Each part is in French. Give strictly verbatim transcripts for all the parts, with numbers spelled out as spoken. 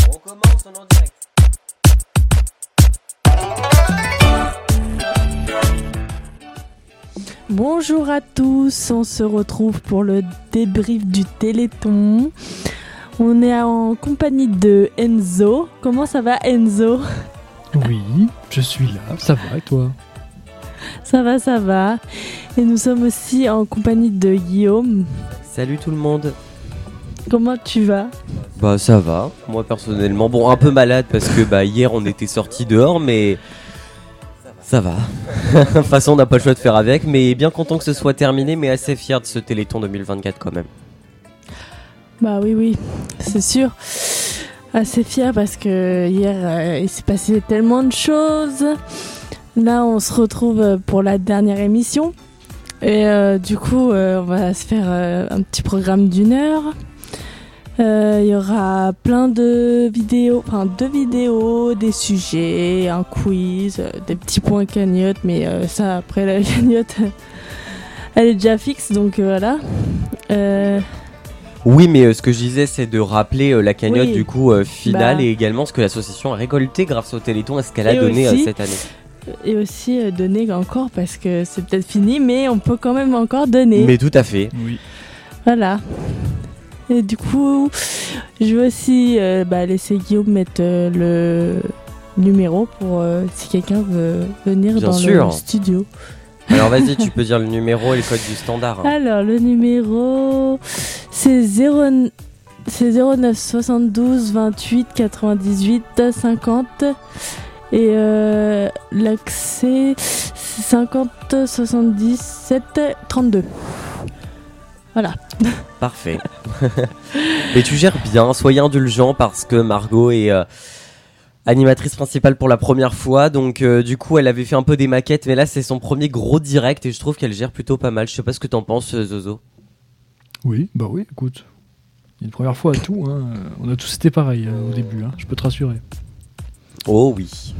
On commence en direct. Bonjour à tous, on se retrouve pour le débrief du Téléthon. On est en compagnie de Enzo. Comment ça va, Enzo ? Oui, je suis là, ça va et toi ? Ça va, ça va. Et nous sommes aussi en compagnie de Guillaume. Salut tout le monde. Comment tu vas ? Bah ça va, moi personnellement. Bon, un peu malade parce que bah hier on était sortis dehors, mais ça va. De toute façon on n'a pas le choix de faire avec, mais bien content que ce soit terminé, mais assez fier de ce Téléthon deux mille vingt-quatre quand même. Bah oui, oui, c'est sûr. Assez fier parce que hier euh, il s'est passé tellement de choses. Là on se retrouve pour la dernière émission. Et euh, du coup euh, on va se faire euh, un petit programme d'une heure. Il euh, y aura plein de vidéos, enfin deux vidéos, des sujets, un quiz, euh, des petits points cagnotte, mais euh, ça après la cagnotte, elle est déjà fixe, donc euh, voilà. Euh... Oui, mais euh, ce que je disais, c'est de rappeler euh, la cagnotte Oui. du coup euh, finale Bah. et également ce que l'association a récolté grâce au Téléthon et ce qu'elle a Et donné aussi- euh, cette année. Et aussi euh, donner encore parce que c'est peut-être fini, mais on peut quand même encore donner. Mais tout à fait. Oui. Voilà. Et du coup, je vais aussi euh, bah, laisser Guillaume mettre euh, le numéro pour euh, si quelqu'un veut venir Bien dans sûr. le studio. Alors vas-y, tu peux dire le numéro et le code du standard. hein. Alors, le numéro, c'est zéro c'est zéro neuf soixante-douze vingt-huit quatre-vingt-dix-huit cinquante. Et euh, l'accès, c'est cinquante soixante-dix-sept trente-deux. Voilà. Parfait. Mais tu gères bien, soyez indulgent parce que Margot est euh, animatrice principale pour la première fois. Donc euh, du coup elle avait fait un peu des maquettes, mais là c'est son premier gros direct et je trouve qu'elle gère plutôt pas mal. Je sais pas ce que t'en penses, euh, Zozo. Oui, bah oui, écoute. Il y a une première fois à tout, hein. On a tous été pareil hein, au début, hein. Je peux te rassurer. Oh oui.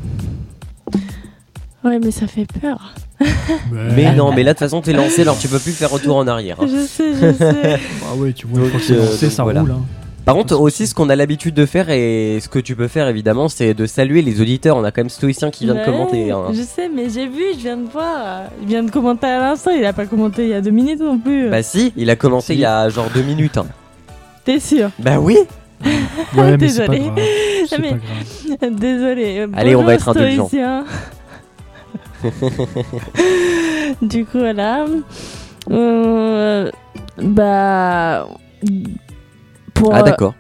Ouais, mais ça fait peur. Mais non, mais là de toute façon t'es lancé, alors tu peux plus faire retour en arrière. hein. Je sais, je sais. Ah ouais, tu vois, une Donc, fois que c'est euh, lancé, donc ça voilà. roule. Hein. Par contre aussi ce qu'on a l'habitude de faire et ce que tu peux faire évidemment c'est de saluer les auditeurs. On a quand même Stoïcien qui vient de Ouais, commenter. hein. Je sais, mais j'ai vu, je viens de voir. Il vient de commenter à l'instant, il a pas commenté il y a deux minutes non plus. Bah si, il a commencé Si. il y a genre deux minutes. hein. T'es sûr? Bah oui. Ouais, mais c'est pas Désolée. grave. C'est Mais- pas grave. Désolé. Allez, on va être indulgent. indulgent. Du coup, voilà. Euh, bah. Pour, Ah d'accord.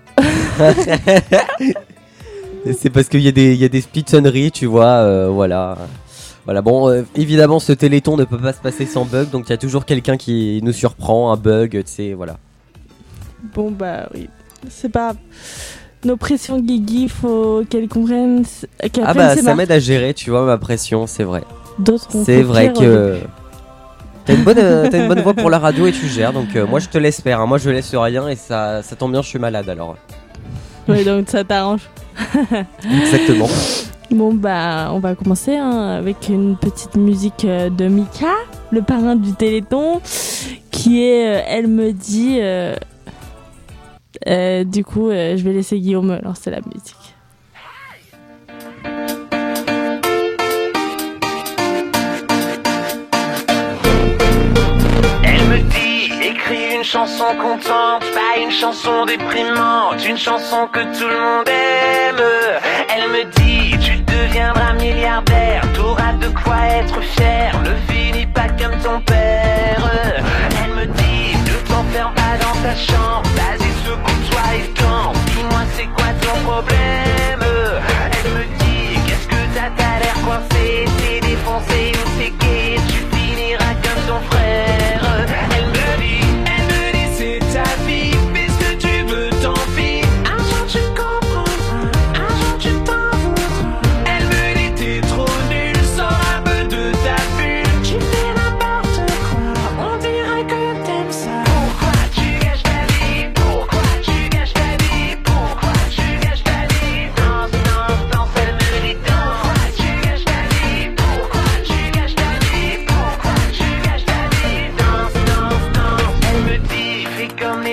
C'est parce qu'il y a des, il y a des petites sonneries, tu vois, euh, voilà. Voilà, bon, euh, évidemment, ce Téléthon ne peut pas se passer sans bug, donc il y a toujours quelqu'un qui nous surprend, un bug, tu sais, voilà. Bon, bah oui. C'est pas. Nos pressions Guigui, faut qu'elles comprennent. Qu'elles Ah prennent bah, ses ça marques. m'aide à gérer, tu vois, ma pression, c'est vrai. D'autres ont C'est fait vrai pire, que... T'as une, bonne, euh, t'as une bonne voix pour la radio et tu gères, donc euh, moi je te laisse faire, hein. Moi je laisse rien et ça, ça tombe bien, je suis malade alors. Oui, donc ça t'arrange. Exactement. Bon, bah, on va commencer hein, avec une petite musique euh, de Mika, le parrain du Téléthon, qui est euh, Elle me dit. euh, euh, du coup, euh, je vais laisser Guillaume lancer la musique. Elle me dit, écris une chanson contente, pas une chanson déprimante, une chanson que tout le monde aime. Elle me dit, tu deviendras milliardaire, t'auras de quoi être fier, ne finis pas comme ton père. Elle me dit, ne t'enferme pas dans ta chambre, vas-y secoue-toi et danse, dis-moi c'est quoi ton problème. Elle me dit, qu'est-ce que t'as, t'as l'air coincé, t'es défoncé ou t'es gay, tu finiras comme ton frère. Elle me dit, elle me dit c'est ta vie, fais ce que tu veux, tant pis. Un jour tu comprendras, un jour tu t'en voudras. Elle me dit t'es trop nul, sors un peu de ta bulle. Tu fais n'importe quoi, on dirait que t'aimes ça. Pourquoi tu gâches ta vie?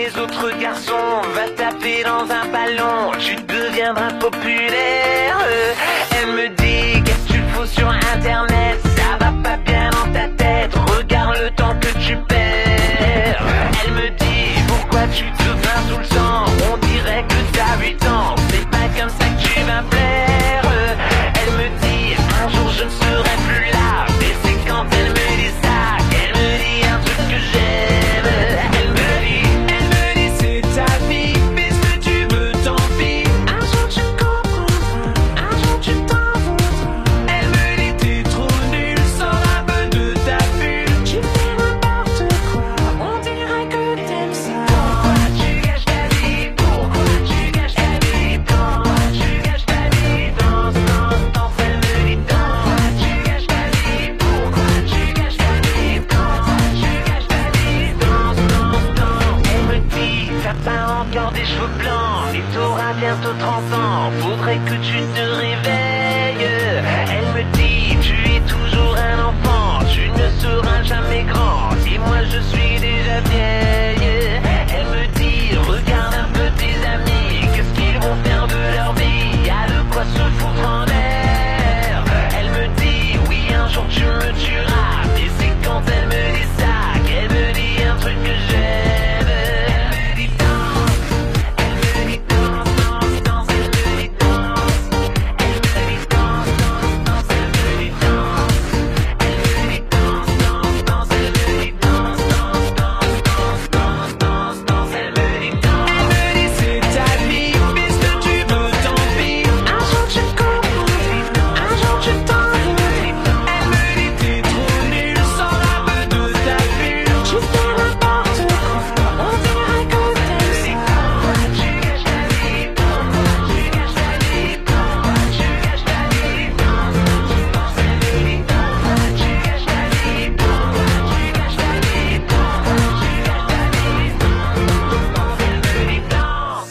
les autres garçons, va taper dans un ballon, tu deviendras populaire. Elle me dit, qu'est-ce que tu fous sur internet, ça va pas bien dans ta tête, regarde le temps que tu perds. Elle me dit, pourquoi tu te plains tout le temps, on dirait que t'as huit ans, c'est pas comme ça que tu vas plaire. Elle me dit, un jour je ne serai plus là, mais c'est quand elle me dit ça qu'elle me dit un truc que j'aime. Elle me dit, elle me dit c'est ta vie, fais ce que tu veux, tant pis. Un jour tu comprendras, un jour tu t'en voudras. Elle me dit t'es trop nul, sors un peu de ta bulle, tu fais n'importe quoi, on dirait que t'aimes ça. Pourquoi tu gâches ta vie, pourquoi tu gâches ta vie, pourquoi tu gâches ta vie, danse, danse, danse. Elle me dit pourquoi tu gâches ta vie, pourquoi tu gâches ta vie, pourquoi tu gâches ta vie, danse, danse, danse. Elle me dit t'as pas encore des cheveux blancs et t'auras bientôt trente ans, faudrait que tu te réveilles. Elle me dit tu es toujours un enfant, tu ne seras jamais grand, et moi je suis déjà vieille. Elle me dit regarde un peu tes amis, qu'est-ce qu'ils vont faire de leur vie, y'a de quoi se foutre en l'air. Elle me dit oui un jour tu me tueras, et c'est quand elle me dit ça qu'elle me dit un truc que j'aime. Elle me dit danse, elle me dit danse, danse, danse. Elle me dit danse, elle me dit danse, danse, danse. Elle me dit danse, elle me dit danse, danse, danse. Elle me dit danse, danse, danse, danse, danse, danse. Elle me dit danse, elle me dit c'est ta vie, fais ce que tu veux, tant pis. Un jour tu comprends, un jour tu t'en veux. Elle me dit t'es trop nul, sors un peu de ta bulle, tu fais n'importe quoi, on dirait que t'aimes ça. Pourquoi tu gâches ta vie, pourquoi tu gâches ta vie, pourquoi tu gâches ta vie, danse, danse, danse. Elle me dit pourquoi tu gâches ta vie, pourquoi tu gâches ta vie, pourquoi tu gâches ta vie, danse, danse, danse. Elle me dit danse.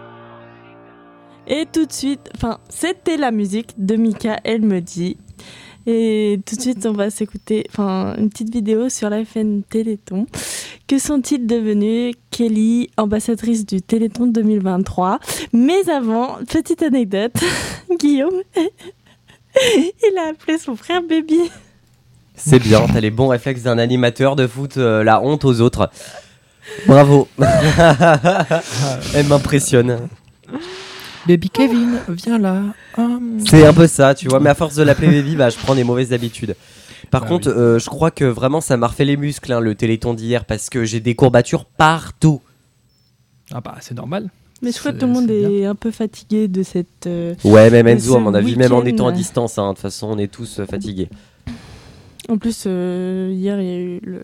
Et tout de suite, enfin, c'était la musique de Mika, elle me dit. Et tout de suite, on va s'écouter enfin, une petite vidéo sur la F N Téléthon. Que sont-ils devenus? Kelly, ambassadrice du Téléthon deux mille vingt-trois. Mais avant, petite anecdote, Guillaume, il a appelé son frère Baby. C'est bien, t'as les bons réflexes d'un animateur de foot, euh, la honte aux autres. Bravo. Elle m'impressionne. Baby Kevin, viens là. Hum. C'est un peu ça, tu vois, mais à force de l'appeler Baby, bah, je prends des mauvaises habitudes. Par Ah contre, oui. euh, je crois que vraiment ça m'a refait les muscles, hein, le Téléthon d'hier, parce que j'ai des courbatures partout. Ah bah c'est normal. Mais je crois que C'est- tout le monde c'est est un peu fatigué de cette... euh, Ouais, même Mais Enzo, à ce mon avis, même en week-end, étant à ouais. distance, hein, de toute façon, on est tous euh, fatigués. En plus, euh, hier, il y a eu le...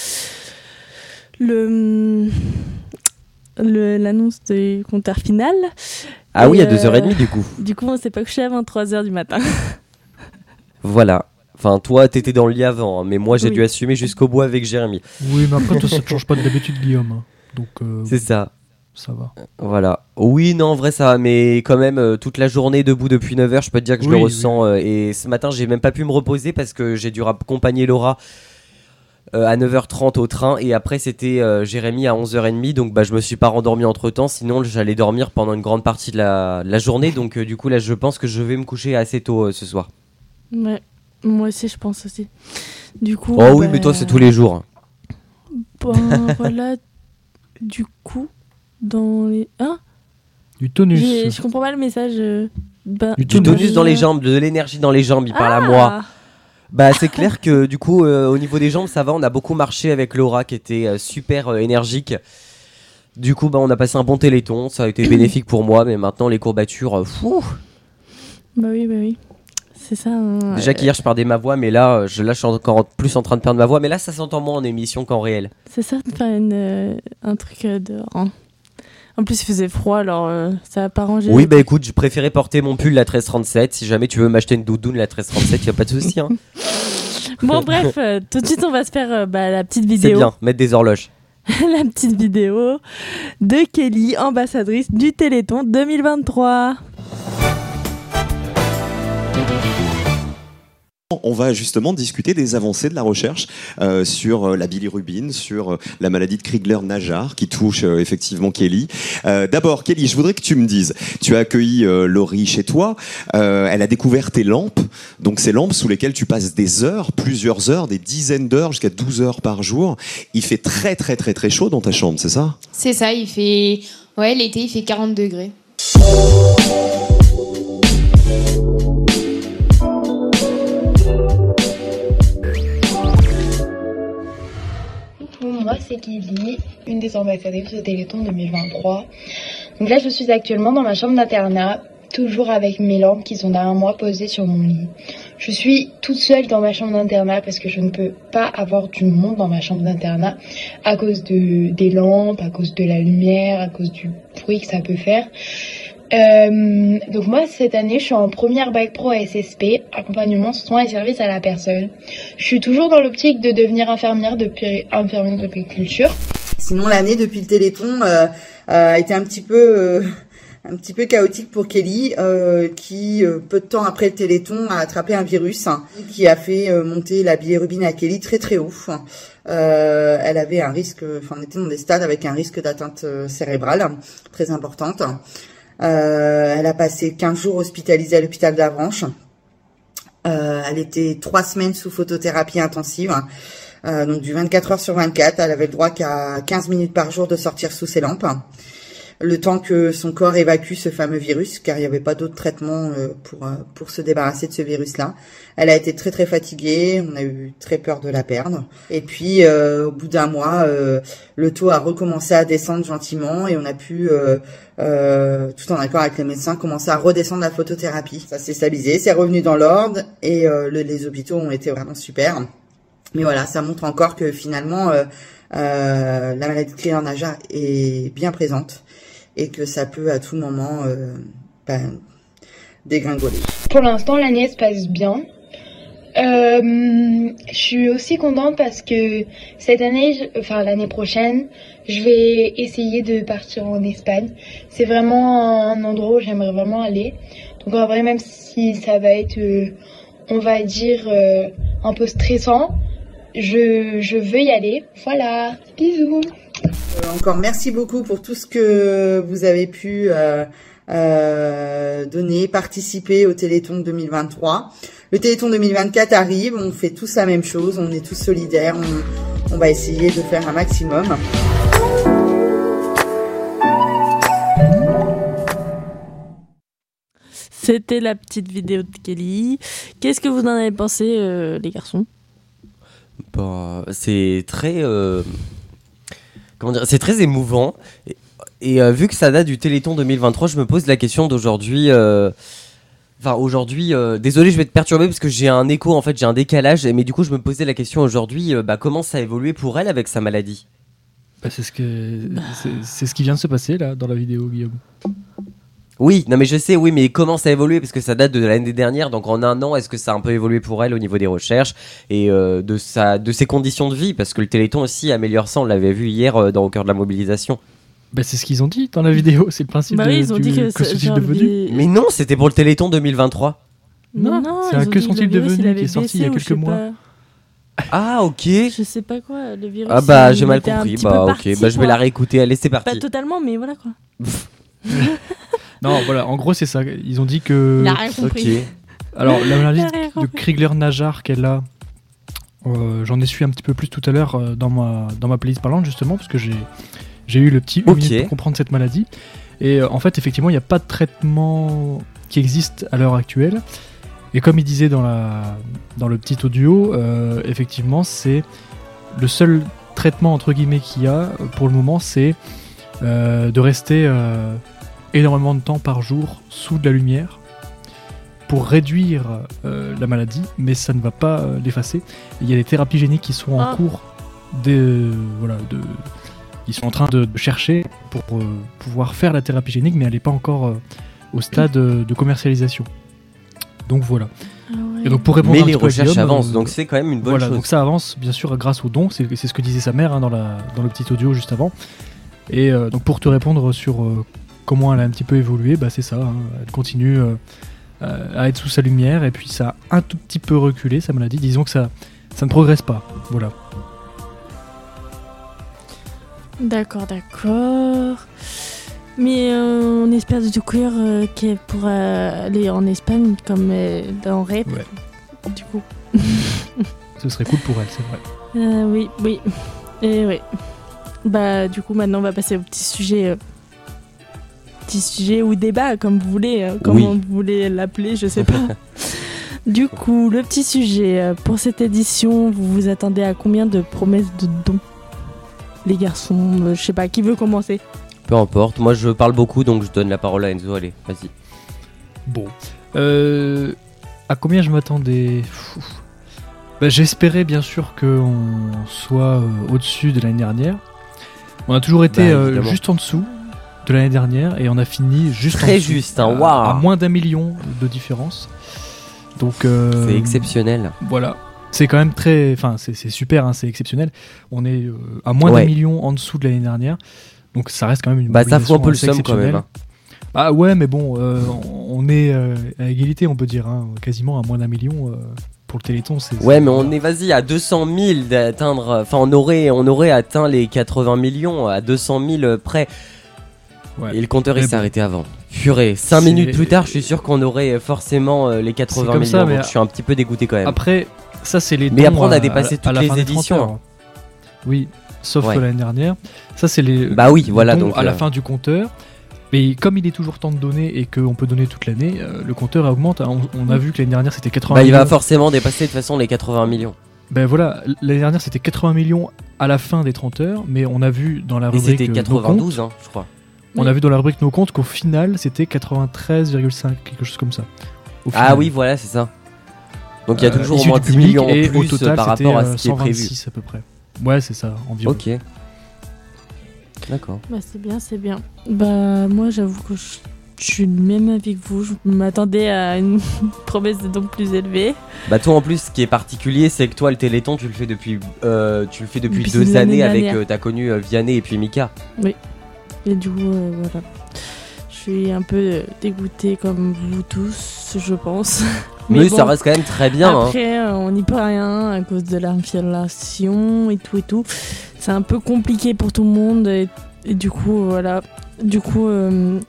le... le- l'annonce du compteur final. Ah Et, oui, à deux heures euh, trente du coup. Du coup, on s'est pas couché à vingt-trois heures du matin. Voilà. Enfin, toi, t'étais dans le lit avant, hein, mais moi, j'ai Oui. dû assumer jusqu'au bout avec Jérémy. Oui, mais après toi ça te change pas de d'habitude Guillaume. hein. Donc euh, C'est ça. ça va. Voilà. Oui, non, en vrai, ça va, mais quand même, euh, toute la journée debout depuis neuf heures, je peux te dire que je Oui, le oui. ressens. euh, et ce matin, j'ai même pas pu me reposer parce que j'ai dû accompagner Laura euh, à neuf heures trente au train. Et après, c'était euh, Jérémy à onze heures trente. Donc, bah, je me suis pas rendormi entre temps. Sinon, j'allais dormir pendant une grande partie de la, de la journée. Donc, euh, du coup, là, je pense que je vais me coucher assez tôt euh, ce soir. Ouais, moi aussi, je pense aussi. Du coup... Oh oui, bah, mais toi, c'est tous les jours. Ben, voilà, du coup, dans les... Hein Du tonus. J'ai- Je comprends pas le message. euh, Ben, Du Du tonus. tonus dans les jambes, de l'énergie dans les jambes, il parle à moi. Ah, Bah c'est clair que du coup euh, au niveau des jambes ça va, on a beaucoup marché avec Laura qui était euh, super euh, énergique. Du coup bah on a passé un bon téléthon, ça a été bénéfique pour moi, mais maintenant les courbatures, euh, fou. Bah oui, bah oui. C'est ça. hein, Déjà euh, qu'hier je perdais ma voix, mais là euh, je, là, je suis encore plus en train de perdre ma voix, mais là ça s'entend moins en émission qu'en réel. C'est ça de faire une, euh, un truc euh, dehors. hein. En plus, il faisait froid, alors euh, ça a pas rangé. Oui bah écoute, je préférais porter mon pull la treize trente-sept, si jamais tu veux m'acheter une doudoune la treize trente-sept, y a pas de souci hein. Bon, bref, euh, tout de suite, on va se faire euh, bah, la petite C'est vidéo. bien, mettre des horloges. La petite vidéo de Kelly, ambassadrice du Téléthon deux mille vingt-trois. On va justement discuter des avancées de la recherche euh, sur la bilirubine, sur euh, la maladie de Crigler-Najjar qui touche euh, effectivement Kelly. Euh, d'abord, Kelly, je voudrais que tu me dises, tu as accueilli euh, Laurie chez toi, euh, elle a découvert tes lampes, donc ces lampes sous lesquelles tu passes des heures, plusieurs heures, des dizaines d'heures, jusqu'à douze heures par jour. Il fait très très très très chaud dans ta chambre, c'est ça ? C'est ça, il fait... Ouais, l'été, il fait quarante degrés. Moi, c'est Kelly, une des ambassadrices de Téléthon deux mille vingt-trois. Donc là, je suis actuellement dans ma chambre d'internat, toujours avec mes lampes qui sont derrière moi posées sur mon lit. Je suis toute seule dans ma chambre d'internat parce que je ne peux pas avoir du monde dans ma chambre d'internat à cause de, des lampes, à cause de la lumière, à cause du bruit que ça peut faire. Euh, donc moi, cette année, je suis en première bac pro à S S P, accompagnement, soins et services à la personne. Je suis toujours dans l'optique de devenir infirmière de péri- infirmière de périculture. Sinon, l'année depuis le Téléthon euh, euh, a été un petit peu euh, un petit peu chaotique pour Kelly, euh, qui euh, peu de temps après le Téléthon a attrapé un virus hein, qui a fait euh, monter la bilirubine à Kelly très très haut. Euh, elle avait un risque, enfin on était dans des stades avec un risque d'atteinte cérébrale très importante. Euh, elle a passé quinze jours hospitalisée à l'hôpital d'Avranches. Euh, elle était trois semaines sous photothérapie intensive, euh, donc du vingt-quatre heures sur vingt-quatre. Elle avait le droit qu'à quinze minutes par jour de sortir sous ses lampes, le temps que son corps évacue ce fameux virus, car il n'y avait pas d'autre traitement euh, pour euh, pour se débarrasser de ce virus-là. Elle a été très très fatiguée, on a eu très peur de la perdre. Et puis euh, au bout d'un mois, euh, le taux a recommencé à descendre gentiment et on a pu, euh, euh, tout en accord avec les médecins, commencer à redescendre la photothérapie. Ça s'est stabilisé, c'est revenu dans l'ordre et euh, le, les hôpitaux ont été vraiment super. Mais voilà, ça montre encore que finalement euh, euh, la maladie de Crigler-Najjar est bien présente et que ça peut à tout moment euh, ben, dégringoler. Pour l'instant, l'année se passe bien. Euh, je suis aussi contente parce que cette année, je, enfin l'année prochaine, je vais essayer de partir en Espagne. C'est vraiment un endroit où j'aimerais vraiment aller. Donc en vrai, même si ça va être, euh, on va dire, euh, un peu stressant, je, je veux y aller. Voilà, bisous. Euh, encore merci beaucoup pour tout ce que vous avez pu euh, euh, donner, participer au Téléthon deux mille vingt-trois. Le Téléthon deux mille vingt-quatre arrive, on fait tous la même chose, on est tous solidaires, on, on va essayer de faire un maximum. C'était la petite vidéo de Kelly. Qu'est-ce que vous en avez pensé, euh, les garçons ? Bah, c'est très... Euh... Comment dire, c'est très émouvant et, et euh, vu que ça date du Téléthon deux mille vingt-trois, je me pose la question d'aujourd'hui. Euh... Enfin aujourd'hui, euh... désolé, je vais te perturber parce que j'ai un écho, en fait, j'ai un décalage. Mais du coup, je me posais la question aujourd'hui, euh, bah, comment ça a évolué pour elle avec sa maladie ? Bah, c'est ce que c'est, c'est ce qui vient de se passer là dans la vidéo, Guillaume. Oui, non mais je sais, oui, mais comment ça a évolué ? Parce que ça date de l'année dernière, donc en un an, est-ce que ça a un peu évolué pour elle au niveau des recherches et euh, de, sa, de ses conditions de vie ? Parce que le Téléthon aussi améliore ça, on l'avait vu hier euh, dans Au cœur de la mobilisation. Bah, c'est ce qu'ils ont dit dans la vidéo, c'est le principe bah de, oui, ils ont du dit que, que c'est, sont-ils genre, devenus. des... Mais non, c'était pour le Téléthon deux mille vingt-trois. Non, non, c'est un Que sont-ils devenus qui est baissé, sorti il y a quelques mois. Pas. Ah ok. Je sais pas quoi, le virus. Ah bah il j'ai mal était un compris, petit bah peu ok, parti, bah je vais quoi. la réécouter, allez c'est parti. Pas totalement, mais voilà quoi. Non, voilà, en gros c'est ça. Ils ont dit que. Il a rien compris. Ok. Alors la maladie Il a rien de compris. Crigler-Najjar qu'elle a, euh, j'en ai su un petit peu plus tout à l'heure euh, dans ma dans ma playlist parlante justement parce que j'ai j'ai eu le petit une Ok. minute pour comprendre cette maladie. Et euh, en fait effectivement il n'y a pas de traitement qui existe à l'heure actuelle. Et comme il disait dans la dans le petit audio, euh, effectivement c'est le seul traitement entre guillemets qu'il y a euh, pour le moment, c'est euh, de rester euh, énormément de temps par jour sous de la lumière pour réduire euh, la maladie, mais ça ne va pas euh, l'effacer. Il y a des thérapies géniques qui sont en Ah. cours, de, euh, voilà, de, ils sont en train de, de chercher pour euh, pouvoir faire la thérapie génique, mais elle n'est pas encore euh, au stade euh, de commercialisation. Donc voilà. Ah ouais. Et donc pour répondre Mais un les petit peu à recherches Guillaume, avancent, euh, donc c'est quand même une bonne voilà, chose. donc ça avance bien sûr grâce aux dons, c'est, c'est ce que disait sa mère hein, dans, la, dans le petit audio juste avant. Et euh, donc pour te répondre sur euh, comment elle a un petit peu évolué, bah c'est ça, hein, elle continue euh, euh, à être sous sa lumière, et puis ça a un tout petit peu reculé, sa maladie. Disons que ça, ça ne progresse pas. Voilà. D'accord, d'accord. Mais euh, on espère de tout cœur euh, qu'elle pourra aller en Espagne comme euh, dans Rep. Ouais. Du coup. Ce serait cool pour elle, c'est vrai. Euh, oui, oui. Et oui. Bah, du coup, maintenant, on va passer au petit sujet. Euh, petit sujet ou débat, comme vous voulez. Euh, comment Oui. vous voulez l'appeler, je sais pas. Du coup, le petit sujet. euh, pour cette édition, vous vous attendez à combien de promesses de dons? Les garçons, euh, je sais pas, qui veut commencer? Peu importe, moi je parle beaucoup donc je donne la parole à Enzo, allez, vas-y. Bon. Euh, à combien je m'attendais? Pfff. Bah, j'espérais bien sûr qu'on soit euh, au-dessus de l'année dernière. On a toujours été Bah, euh, évidemment. juste en dessous de l'année dernière et on a fini juste en Très dessous, juste, hein, à- waouh. à moins d'un million de différence. Donc euh, C'est exceptionnel. Voilà. C'est quand même très, enfin c'est c'est super, hein, c'est exceptionnel. On est euh, à moins Ouais. d'un million en dessous de l'année dernière. Donc ça reste quand même une Bah ça fout un peu le mobilisation seum assez quand même. exceptionnelle. hein. Ah ouais, mais bon, euh, on est euh, à égalité, on peut dire, hein, quasiment à moins d'un million euh, pour le Téléthon. C'est, Ouais c'est- mais on est, vas-y, à deux cent mille d'atteindre, enfin on aurait, on aurait atteint les quatre-vingts millions à deux cent mille près. Ouais. Et le compteur il Mais s'est bon. arrêté avant. Purée, cinq C'est- minutes plus tard je suis sûr qu'on aurait forcément euh, les quatre-vingts comme millions, ça, mais donc je suis un petit peu dégoûté quand même. Après, ça c'est les Mais dons après, on a à- dépassé à- toutes à la les fin des éditions. trente heures. Oui, sauf Ouais. que l'année dernière. Ça c'est les Bah oui, les voilà, dons donc, à la euh, fin du compteur. Mais comme il est toujours temps de donner et qu'on peut donner toute l'année, euh, le compteur augmente. On, on a vu que l'année dernière c'était quatre-vingts Bah il millions. va forcément dépasser de toute façon les quatre-vingts millions. Ben voilà, l'année dernière c'était quatre-vingts millions à la fin des trente heures, mais on a vu dans la Et rubrique c'était euh, quatre-vingt-douze nos hein, je crois. comptes, on a vu dans la rubrique nos comptes qu'au final c'était quatre-vingt-treize virgule cinq, quelque chose comme ça. Au Ah final. oui voilà c'est ça. Donc il y a Euh, toujours au issu moins du dix public, millions en et plus au total, euh, par c'était, rapport à euh, ce qui est prévu. cent vingt-six à peu près. Ouais, c'est ça, environ. Ok. D'accord. Bah, c'est bien, c'est bien. Bah, moi, j'avoue que je, je suis du même avis que vous. Je m'attendais à une promesse de dons plus élevée. Bah toi en plus ce qui est particulier c'est que toi le Téléthon tu le fais depuis euh, tu le fais depuis Depuis deux l'année années avec dernière. euh, t'as connu euh, Vianney et puis Mika. Et du coup, euh, voilà. Je suis un peu euh, dégoûtée comme vous tous, je pense. Mais, bon, ça reste quand même très bien. hein. Après, euh, on n'y peut rien à cause de l'inflation et tout et tout. C'est un peu compliqué pour tout le monde. Et, et du coup, voilà. Du coup, euh,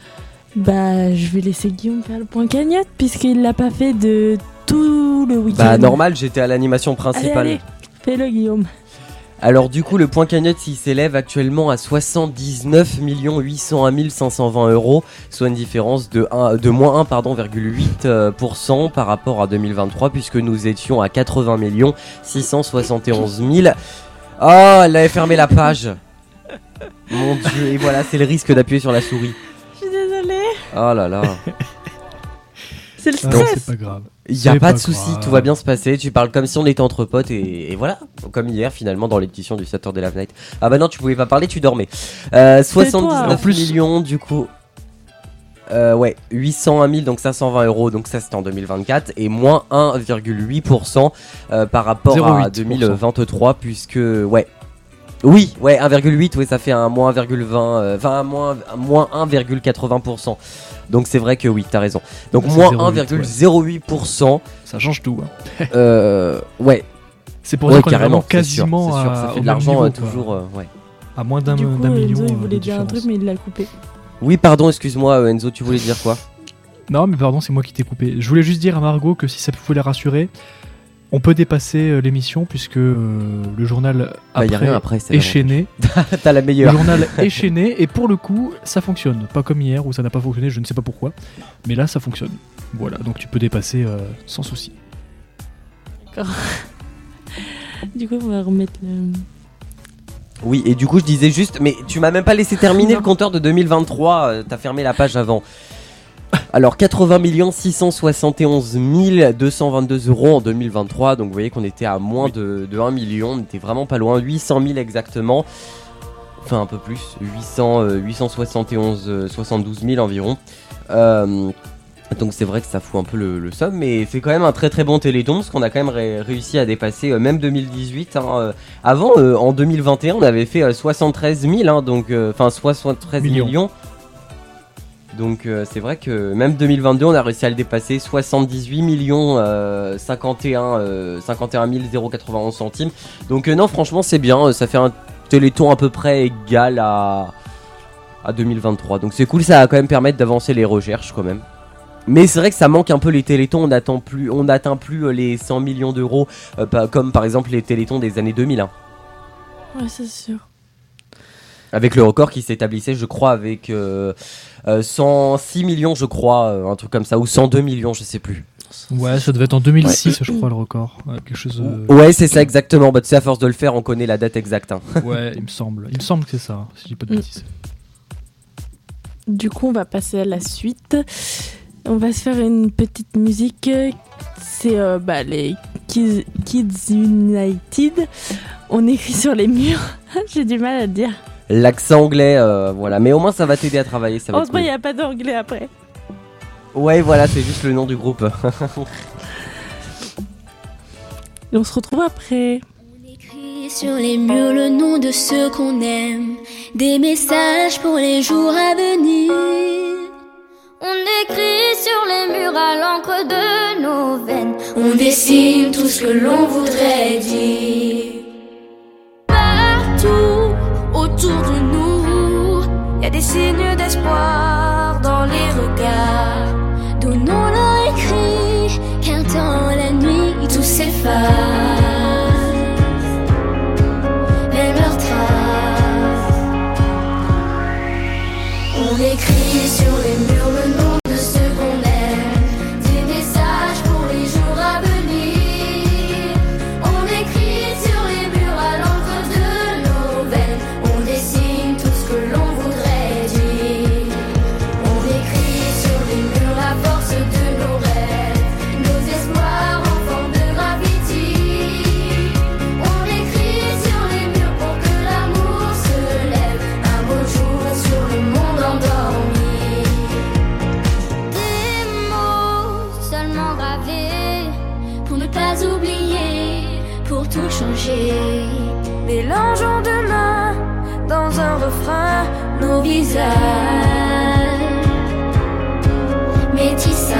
bah, je vais laisser Guillaume faire le point cagnotte puisqu'il l'a pas fait de tout le week-end. Bah normal j'étais à l'animation Allez, principale. allez, fais-le, Guillaume. Alors du coup le point cagnotte il s'élève actuellement à soixante-dix-neuf millions huit cent un mille cinq cent vingt euros, soit une différence de, un, de moins un pardon, virgule huit pour cent par rapport à deux mille vingt-trois puisque nous étions à quatre-vingts millions six cent soixante et onze mille. Oh elle avait fermé la page. Mon dieu, et voilà c'est le risque d'appuyer sur la souris. Je suis désolée. Oh là là. C'est le Ah, stress. c'est pas grave. Il y a C'est pas pas de souci, grave. tout va bien se passer. Tu parles comme si on était entre potes et, et voilà. Comme hier finalement dans l'édition du Saturday Live Night. Ah bah non, tu pouvais pas parler, tu dormais. Euh, soixante-dix-neuf En plus- millions du coup. Euh, ouais, huit cent un mille, donc cinq cent vingt euros, donc ça c'était en deux mille vingt-quatre, et moins un virgule huit pour cent euh, par rapport zéro à huit deux pour cent. mille vingt-trois, puisque, ouais. Oui, ouais, un virgule huit, ouais, ça fait un moins un virgule vingt, euh, enfin un moins, un moins un virgule quatre-vingts pour cent. Donc c'est vrai que oui, t'as raison. Donc C'est moins zéro huit, un virgule zéro huit pour cent. Ça change tout. hein. Euh, ouais, C'est pour ouais, dire qu'on est carrément, vraiment c'est sûr, quasiment c'est sûr, à, ça au fait de même l'argent niveau, euh, quoi. toujours, euh, ouais. À moins d'un Du coup, d'un million. Enzo, il euh, voulait de dire un truc, différence. mais il l'a coupé. Oui, pardon, excuse-moi euh, Enzo, tu voulais dire quoi? Non, mais pardon, c'est moi qui t'ai coupé. Je voulais juste dire à Margot que si ça pouvait la rassurer, on peut dépasser euh, l'émission puisque euh, le journal Bah, y a après, rien après, c'est est chaîné. T'as la Le meilleure. journal est chaîné et pour le coup, ça fonctionne. Pas comme hier où ça n'a pas fonctionné, je ne sais pas pourquoi. Mais là, ça fonctionne. Voilà, donc tu peux dépasser euh, sans souci. Du coup, on va remettre le. Oui, et du coup, je disais juste, mais tu m'as même pas laissé terminer le compteur de deux mille vingt-trois, euh, t'as fermé la page avant. Alors, quatre-vingts millions six cent soixante et onze mille deux cent vingt-deux euros en deux mille vingt-trois, donc vous voyez qu'on était à moins de, de un million, on était vraiment pas loin, huit cent mille exactement. Enfin, un peu plus, huit cents, euh, huit cent soixante et onze, euh, soixante-douze mille environ. Euh, donc c'est vrai que ça fout un peu le, le somme, mais c'est quand même un très très bon Téléthon, parce qu'on a quand même ré- réussi à dépasser euh, même deux mille dix-huit. Hein, euh, avant, euh, en deux mille vingt et un, on avait fait euh, soixante-treize mille, hein, donc enfin euh, soixante-treize Millions. millions. Donc euh, c'est vrai que même deux mille vingt-deux, on a réussi à le dépasser, soixante-dix-huit millions euh, cinquante et un, euh, cinquante et un mille quatre-vingt-onze centimes. Donc euh, non, franchement c'est bien, ça fait un Téléthon à peu près égal à, à deux mille vingt-trois. Donc c'est cool, ça va quand même permettre d'avancer les recherches quand même. Mais c'est vrai que ça manque un peu les Télétons, on n'atteint plus, on n'atteint plus les cent millions d'euros, euh, pas, comme par exemple les Télétons des années deux mille. Hein. Ouais, c'est sûr. Avec le record qui s'établissait, je crois, avec euh, euh, cent six millions, je crois, euh, un truc comme ça, ou cent deux millions, je sais plus. Ouais, ça devait être en deux mille six, ouais. Je crois, le record. Ouais, quelque chose. Euh... Ouais, c'est ça, exactement. Bah, tu sais, à force de le faire, on connaît la date exacte. Hein. Ouais, il me semble. Il me semble que c'est ça, si je dis pas de bêtises. Du coup, on va passer à la suite. On va se faire une petite musique. C'est euh, bah, les Kids, Kids United. On écrit sur les murs. J'ai du mal à le dire. L'accent anglais, euh, voilà. Mais au moins, ça va t'aider à travailler. Ça va Heureusement, il n'y a pas d'anglais après. Ouais, voilà, c'est juste le nom du groupe. Et on se retrouve après. On écrit sur les murs le nom de ceux qu'on aime. Des messages pour les jours à venir. On écrit sur les murs à l'encre de nos veines. On dessine tout ce que l'on voudrait dire. Partout autour de nous, y a des signes d'espoir dans les regards. Donnons-leur écrit, car dans la nuit tout s'efface. Même leurs traces. On écrit sur les murs le nom de ceux qu'on aime. Des messages pour les jours à venir. On écrit sur les murs à l'encre de nos veines. On dessine tout ce que l'on voudrait dire. On écrit sur les murs la force de nos rêves, nos espoirs en forme de gravity. On écrit sur les murs pour que l'amour se lève un beau jour sur le monde endormi. Des mots seulement gravés pour ne pas oublier, pour tout changer. Mélangeons demain dans un refrain nos visages. Métissage.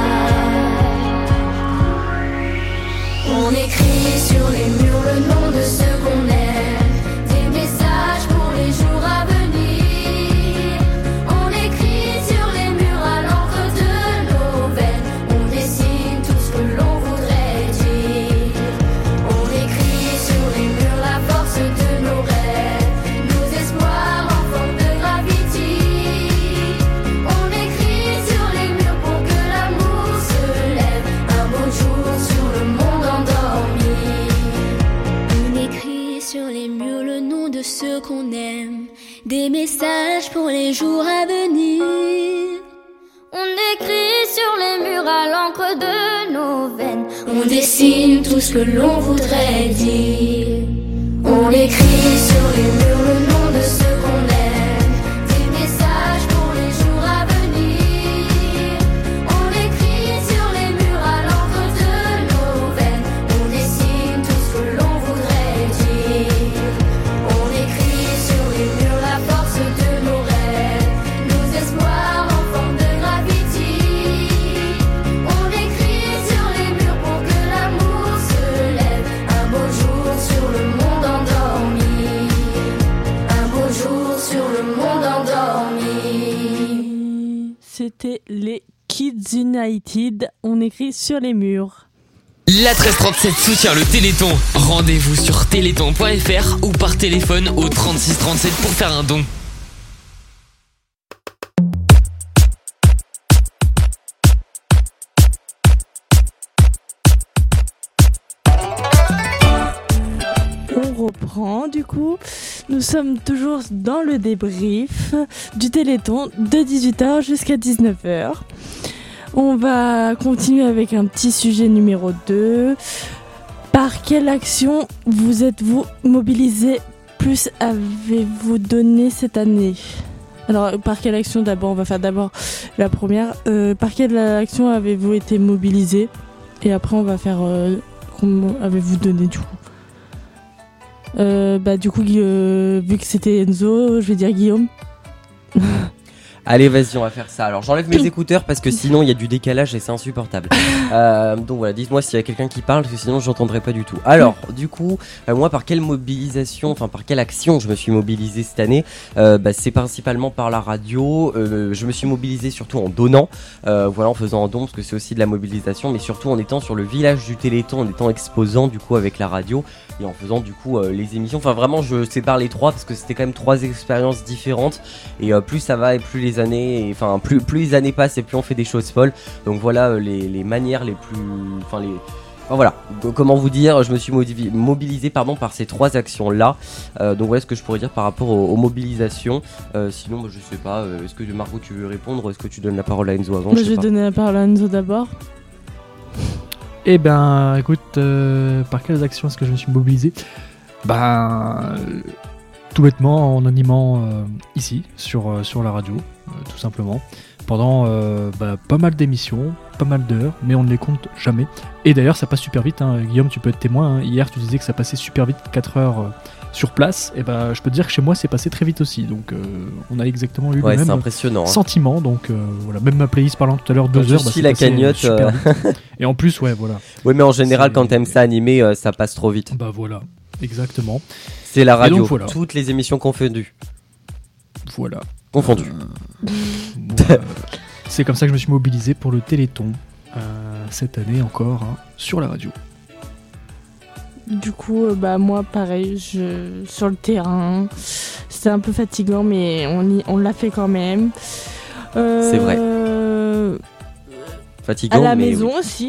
On écrit sur les murs le nom de ceux qu'on aime. Des messages pour les jours à venir. On écrit sur les murs à l'encre de nos veines. On dessine tout ce que l'on voudrait dire. On écrit sur les murs la force de nos rêves, nos espoirs en forme de gravity. On écrit sur les murs pour que l'amour se lève un beau jour sur le monde endormi. On écrit sur les murs le nom de ceux qu'on aime. Des messages pour les jours à venir. On écrit sur les murs à l'encre de nos veines. On dessine tout ce que l'on voudrait dire. On écrit sur les murs le nom de ceux qu'on aime. Des messages pour les jours à venir. On écrit sur les murs à l'encre de nos veines. On dessine tout ce que l'on voudrait dire. On écrit sur les murs la force de nos rêves, nos espoirs en forme de gravity. On écrit sur les murs pour que l'amour se lève un beau jour sur le monde endormi. Un beau jour sur le monde endormi. C'était les Kids United. On écrit sur les murs. La treize trente-sept soutient le Téléthon. Rendez-vous sur téléthon point f r ou par téléphone au trente-six trente-sept pour faire un don. On reprend du coup. Nous sommes toujours dans le débrief du Téléthon de dix-huit heures jusqu'à dix-neuf heures. On va continuer avec un petit sujet numéro deux. Par quelle action vous êtes-vous mobilisé, plus avez-vous donné cette année? Alors, par quelle action d'abord? On va faire d'abord la première. Euh, par quelle action avez-vous été mobilisé? Et après, on va faire euh, comment avez-vous donné du coup? Euh, bah du coup, euh, vu que c'était Enzo, je vais dire Guillaume. Allez, vas-y, on va faire ça. Alors, j'enlève mes écouteurs parce que sinon il y a du décalage et c'est insupportable. Euh, donc voilà, dites-moi s'il y a quelqu'un qui parle parce que sinon j'entendrai pas du tout. Alors, du coup, euh, moi, par quelle mobilisation, enfin par quelle action je me suis mobilisé cette année, euh, bah, c'est principalement par la radio. Euh, je me suis mobilisé surtout en donnant, euh, voilà, en faisant un don parce que c'est aussi de la mobilisation, mais surtout en étant sur le village du Téléthon, en étant exposant du coup avec la radio et en faisant du coup euh, les émissions. Enfin, vraiment, je sépare les trois parce que c'était quand même trois expériences différentes et euh, plus ça va et plus les années, enfin plus plus les années passent et plus on fait des choses folles. Donc voilà euh, les, les manières les plus, enfin les, enfin, voilà. Donc, comment vous dire, je me suis motivi- mobilisé pardon par ces trois actions là. Euh, donc voilà ce que je pourrais dire par rapport aux, aux mobilisations. Euh, sinon, bah, je sais pas. Euh, est-ce que Margot tu veux répondre ou est-ce que tu donnes la parole à Enzo avant? Moi, je je vais pas. donner la parole à Enzo d'abord. Eh ben, écoute, euh, par quelles actions est-ce que je me suis mobilisé? Ben, euh, tout bêtement en animant euh, ici, sur, euh, sur la radio, euh, tout simplement, pendant euh, bah, pas mal d'émissions, pas mal d'heures, mais on ne les compte jamais. Et d'ailleurs, ça passe super vite, hein. Guillaume, tu peux être témoin, hein. Hier, tu disais que ça passait super vite, quatre heures euh, sur place, et ben, je peux te dire que chez moi, c'est passé très vite aussi, donc euh, on a exactement eu Ouais, le c'est même impressionnant. Hein. sentiment, donc euh, voilà, même ma playlist parlant tout à l'heure, Quand deux tu heures, bah, suis c'est la passé, cagnotte, euh, super euh, vite. Et en plus, ouais, voilà. Oui, mais en général, C'est- quand t'aimes ça animé, euh, ça passe trop vite. Bah voilà, exactement. C'est la Et radio. donc, voilà. Toutes les émissions confondues. Voilà. Confondues. Voilà. C'est comme ça que je me suis mobilisé pour le Téléthon euh, cette année encore hein, sur la radio. Du coup, euh, bah moi, pareil, je sur le terrain, c'était un peu fatigant, mais on y, on l'a fait quand même. Euh, C'est vrai. À Fatigant, la mais maison oui. aussi,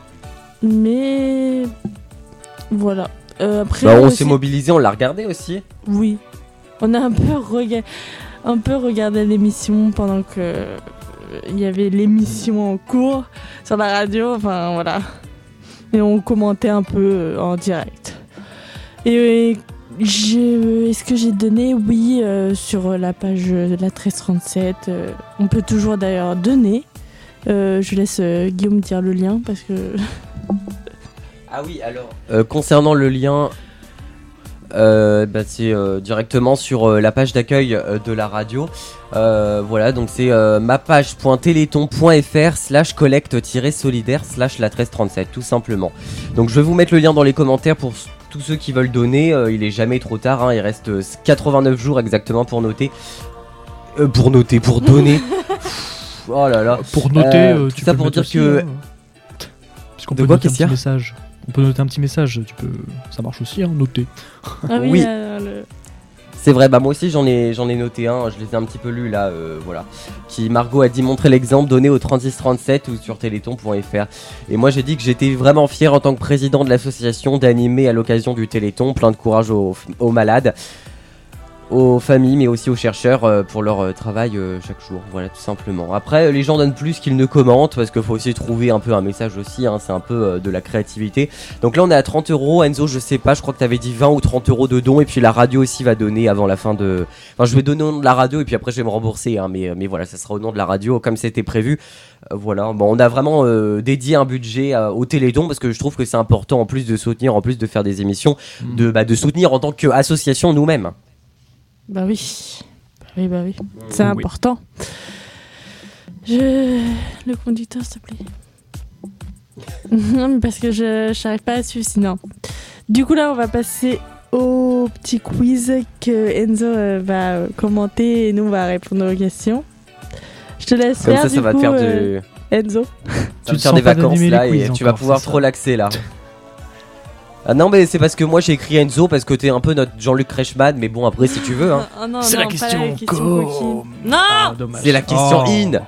mais voilà. Euh, après, Bah, on aussi- s'est mobilisé, on l'a regardé aussi. Oui, on a un peu rega- un peu regardé l'émission pendant que euh, il y avait l'émission en cours sur la radio. Enfin voilà. Et on commentait un peu euh, en direct. Et euh, j'ai, est-ce que j'ai donné? Oui, euh, sur la page de la treize trente-sept. euh, on peut toujours d'ailleurs donner. Euh, je laisse euh, Guillaume dire le lien parce que. Ah oui, alors. Euh, concernant le lien, euh, bah, c'est euh, directement sur euh, la page d'accueil euh, de la radio. Euh, voilà, donc c'est euh, mapage.téléthon.fr slash collecte-solidaire slash la treize trente-sept, tout simplement. Donc je vais vous mettre le lien dans les commentaires pour s- tous ceux qui veulent donner. Euh, il est jamais trop tard, hein, il reste euh, quatre-vingt-neuf jours exactement pour noter. Euh, pour noter, pour donner. Oh là là. Pour noter, Euh, euh, tout tu ça peux pour le mettre dire aussi, que. hein. Puisqu'on De peut quoi, noter un qu'est-ce qu'il y petit a message. On peut noter un petit message, tu peux, ça marche aussi, hein, noter. Ah oui. Oui. euh, le- C'est vrai, bah moi aussi j'en ai, j'en ai noté un, je les ai un petit peu lus là, euh, voilà. Qui, Margot a dit montrer l'exemple, donné au trente-six trente-sept ou sur téléthon point f r. Et moi j'ai dit que j'étais vraiment fier en tant que président de l'association d'animer à l'occasion du Téléthon. Plein de courage aux, aux malades, aux familles, mais aussi aux chercheurs euh, pour leur euh, travail euh, chaque jour, voilà tout simplement. Après, euh, les gens donnent plus qu'ils ne commentent parce qu'il faut aussi trouver un peu un message aussi, hein, c'est un peu euh, de la créativité. Donc là on est à trente euros, Enzo je sais pas, je crois que t'avais dit vingt ou trente euros de dons et puis la radio aussi va donner avant la fin de... Enfin je vais donner au nom de la radio et puis après je vais me rembourser, hein, mais, mais voilà, ça sera au nom de la radio comme c'était prévu. Euh, voilà, bon on a vraiment euh, dédié un budget euh, au Téléthon parce que je trouve que c'est important en plus de soutenir, en plus de faire des émissions, Mmh. de, bah, de soutenir en tant qu'association nous-mêmes. Bah oui. Bah oui, bah oui. C'est Oui. important. Je... Le conducteur, s'il te plaît. Non, mais parce que je n'arrive pas à suivre sinon. Du coup, là, on va passer au petit quiz que Enzo euh, va euh, commenter et nous, on va répondre aux questions. Je te laisse Comme faire, ça, du ça va coup, te faire euh, du... Enzo. Ça va Tu te te faire sens des pas vacances d'animer là les et quiz tu vas encore, pouvoir c'est te ça. relaxer là. Ah non mais c'est parce que moi j'ai écrit Enzo parce que t'es un peu notre Jean-Luc Reichmann, mais bon après si tu veux hein. Ah non, C'est non, la pas question la question com. coquine. Non Ah, dommage. C'est la question Oh. in.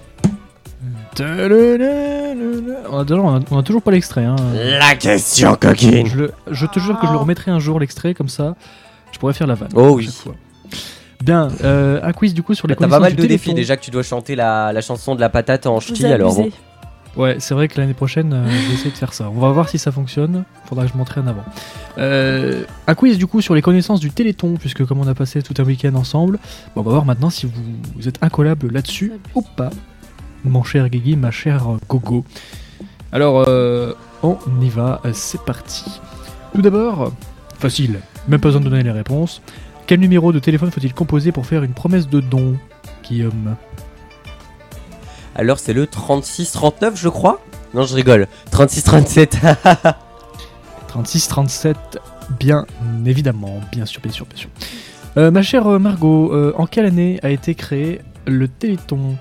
On a, toujours, on, a, on a toujours pas l'extrait. Hein. La question coquine. Je, le- je te jure que je le remettrai un jour l'extrait comme ça. Je pourrais faire la vanne. Oh à oui. chaque fois. Bien, euh, un quiz du coup sur les T'as pas connaissances mal du de défis Téléthon. déjà que tu dois chanter la, la chanson de la patate en Vous ch'ti alors bon. abusez. Ouais, c'est vrai que l'année prochaine, euh, je vais essayer de faire ça. On va voir si ça fonctionne. Faudra que je m'entraîne avant. Euh, un quiz du coup sur les connaissances du Téléthon, puisque comme on a passé tout un week-end ensemble, bon, on va voir maintenant si vous, vous êtes incollable là-dessus ou pas. Mon cher Guigui, ma chère Gogo. Alors, euh, on y va, euh, c'est parti. Tout d'abord, facile, même pas besoin de donner les réponses. Quel numéro de téléphone faut-il composer pour faire une promesse de don? Guillaume? Alors c'est le trente-six trente-neuf je crois. Non je rigole. trente-six trente-sept. trente-six trente-sept, bien évidemment, bien sûr, bien sûr, bien sûr. Euh, ma chère Margot, euh, en quelle année a été créé le Téléthon?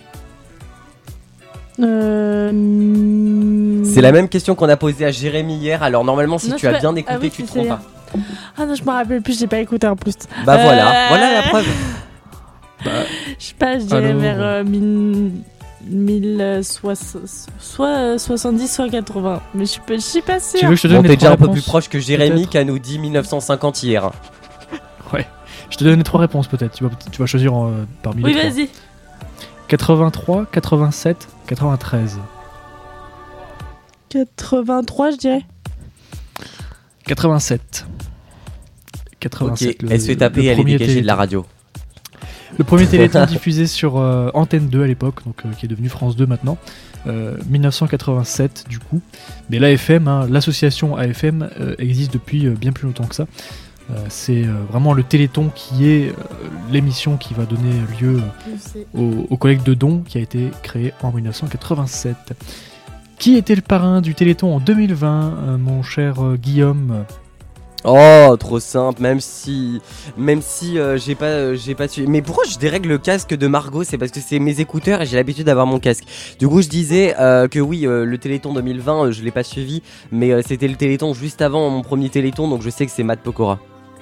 Euh... C'est la même question qu'on a posée à Jérémy hier. Alors normalement si Non, tu c'est as pas- bien ah écouté oui, tu te c'est trompes ça. pas. Ah non, je me rappelle plus, j'ai pas écouté en plus. Bah voilà, Euh, voilà la preuve. Je sais pas, je dirais Alors. vers euh, mille, mille soixante, soit euh, soixante-dix, soit quatre-vingts. Mais je suis pas, je suis pas sûre. Tu veux que je te Bon donne t'es les déjà trois un peu réponses plus proche que Jérémy peut-être qui a nous dit mille neuf cent cinquante hier. Ouais. Je te donne les trois réponses peut-être. Tu vas, tu vas choisir euh, parmi Oui, les trois. vas-y. quatre-vingt-trois, quatre-vingt-sept, quatre-vingt-treize. quatre-vingt-trois, je dirais. quatre-vingt-sept. Ok, quatre-vingt-sept. le- elle se fait taper, le elle est premier dégagée de la Téléthon. radio. Le premier Téléthon diffusé sur euh, Antenne deux à l'époque, donc euh, qui est devenu France deux maintenant, euh, mille neuf cent quatre-vingt-sept du coup. Mais l'A F M, hein, l'association A F M euh, existe depuis euh, bien plus longtemps que ça. Euh, c'est euh, vraiment le Téléthon qui est euh, l'émission qui va donner lieu Je sais. au, au collecte de dons qui a été créé en mille neuf cent quatre-vingt-sept. Qui était le parrain du Téléthon en deux mille vingt, euh, mon cher euh, Guillaume? Oh, trop simple, même si, même si euh, j'ai pas, euh, j'ai pas su. Mais pourquoi je dérègle le casque de Margot? C'est parce que c'est mes écouteurs et j'ai l'habitude d'avoir mon casque. Du coup, je disais euh, que oui, euh, le Téléthon deux mille vingt, euh, je l'ai pas suivi, mais euh, c'était le Téléthon juste avant mon premier Téléthon, donc je sais que c'est Matt Pokora.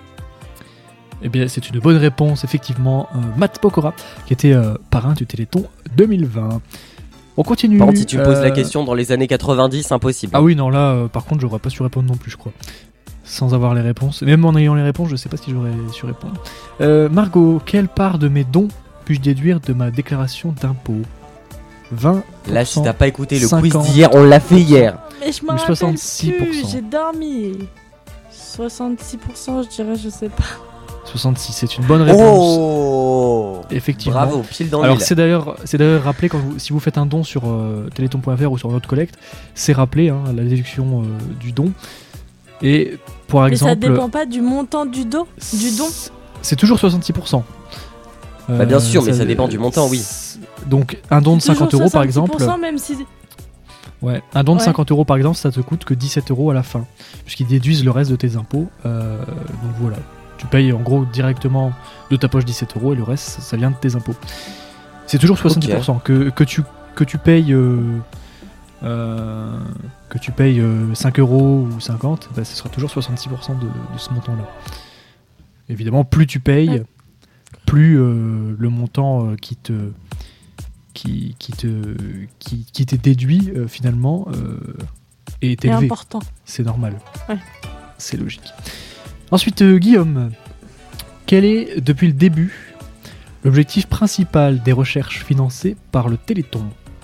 Eh bien, c'est une bonne réponse, effectivement. Euh, Matt Pokora, qui était euh, parrain du Téléthon deux mille vingt. On continue. Par contre, si tu me poses la euh, question dans les années quatre-vingt-dix, impossible. Ah oui, non, là, euh, par contre, j'aurais pas su répondre non plus, je crois. Sans avoir les réponses. Et même en ayant les réponses, je sais pas si j'aurais su répondre. Euh, Margot, quelle part de mes dons puis-je déduire de ma déclaration d'impôt? vingt pour cent. Là, si t'as pas écouté le cinquante quiz d'hier, on l'a fait hier. Mais je m'en Ou rappelle soixante-six pour plus, cent. j'ai dormi. soixante-six pour cent, je dirais, je sais pas. soixante-six, c'est une bonne réponse. Oh, Effectivement. bravo, pile dans Alors l'huile. c'est d'ailleurs, c'est d'ailleurs rappelé quand vous, si vous faites un don sur euh, téléthon point f r ou sur notre collecte, c'est rappelé hein, la déduction euh, du don. Et pour Mais exemple, ça dépend pas du montant du dos, du don. c'est toujours soixante-six pour cent. Bah, bien sûr, mais ça ça dépend du montant, oui. Donc un don de C'est toujours cinquante euros par exemple, soixante-dix pour cent, même si. ouais, un don de Ouais. cinquante euros par exemple, ça te coûte que dix-sept euros à la fin, puisqu'ils déduisent le reste de tes impôts. Euh, donc voilà, tu payes en gros directement de ta poche dix-sept euros et le reste, ça, ça vient de tes impôts. C'est toujours soixante-dix pour cent que, que tu que tu payes. Euh, euh, que tu payes euh, cinq euros ou cinquante, bah, ce sera toujours soixante-six pour cent de, de ce montant-là. Évidemment, plus tu payes, Ouais. plus euh, le montant euh, qui te qui, qui te qui, qui t'est déduit euh, finalement euh, est C'est élevé. important. C'est normal. Ouais. C'est logique. Ensuite, euh, Guillaume, quel est depuis le début l'objectif principal des recherches financées par le Téléthon?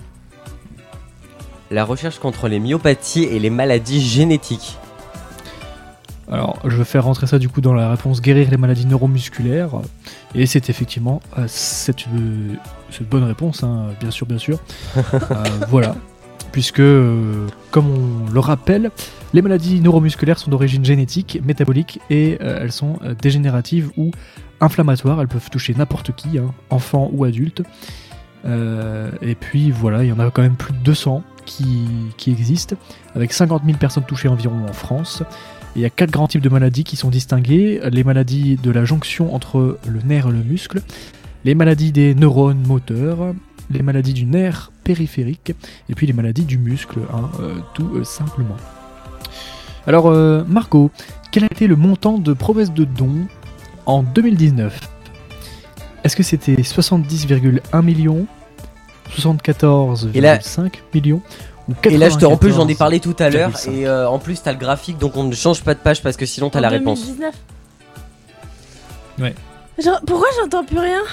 La recherche contre les myopathies et les maladies génétiques. Alors, je vais faire rentrer ça du coup dans la réponse guérir les maladies neuromusculaires. Et c'est effectivement euh, c'est une, c'est une bonne réponse, hein, bien sûr, bien sûr. Euh, voilà. Puisque, euh, comme on le rappelle, les maladies neuromusculaires sont d'origine génétique, métabolique et euh, elles sont euh, dégénératives ou inflammatoires. Elles peuvent toucher n'importe qui, hein, enfant ou adulte. Euh, et puis voilà, il y en a quand même plus de deux cents qui, qui existent, avec cinquante mille personnes touchées environ en France. Et il y a quatre grands types de maladies qui sont distinguées. Les maladies de la jonction entre le nerf et le muscle, les maladies des neurones moteurs, les maladies du nerf périphérique, et puis les maladies du muscle, hein, euh, tout euh, simplement. Alors, euh, Margot, quel a été le montant de promesses de dons en deux mille dix-neuf? Est-ce que c'était soixante-dix virgule un millions, soixante-quatorze virgule cinq millions ou Et là, je te, en plus, j'en ai quatre-vingt-quatorze parlé tout à l'heure. virgule cinq? Et euh, en plus, t'as le graphique, donc on ne change pas de page parce que sinon, t'as En la réponse. deux mille dix-neuf. Ouais. Genre, pourquoi j'entends plus rien?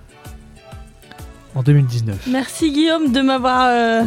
En deux mille dix-neuf. Merci Guillaume de m'avoir. euh,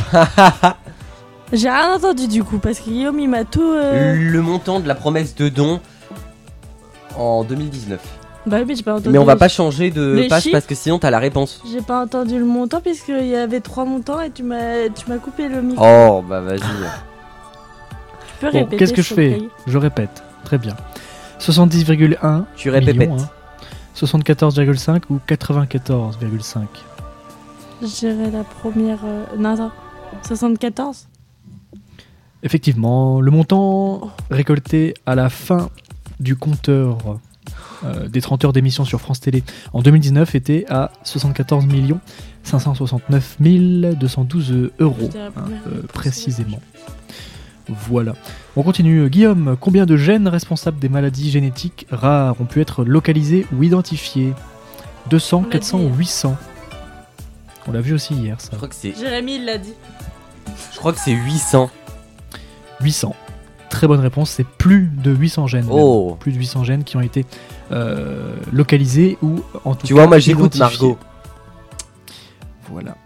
J'ai rien entendu du coup parce que Guillaume il m'a tout. euh, Le montant de la promesse de don en deux mille dix-neuf. Bah oui, mais j'ai pas entendu. Mais on va les pas chi- changer de les page chiffres. parce que sinon, t'as la réponse. J'ai pas entendu le montant puisqu'il y avait trois montants et tu m'as tu m'as coupé le micro. Oh, bah vas-y. Tu peux Bon, répéter qu'est-ce que je s'il te fais? plaît. Je répète. Très bien. soixante-dix virgule un Tu répètes. millions, hein. soixante-quatorze virgule cinq ou quatre-vingt-quatorze virgule cinq? Je dirais la première. Euh... Non, attends. soixante-quatorze. Effectivement, le montant récolté à la fin du compteur euh, des trente heures d'émission sur France Télé en deux mille dix-neuf était à soixante-quatorze millions cinq cent soixante-neuf mille deux cent douze euros, hein, euh, précisément. Voilà. On continue. Guillaume, combien de gènes responsables des maladies génétiques rares ont pu être localisés ou identifiés? deux cents, quatre cents ou huit cents? On l'a vu aussi hier, ça. Je crois que c'est. Jérémy, il l'a dit. Je crois que c'est huit cents. huit cents. Très bonne réponse, c'est plus de huit cents gènes. Oh. Même. Plus de huit cents gènes qui ont été euh, localisés ou en tout tu cas vois, moi j'écoute identifiés. Margot. Voilà.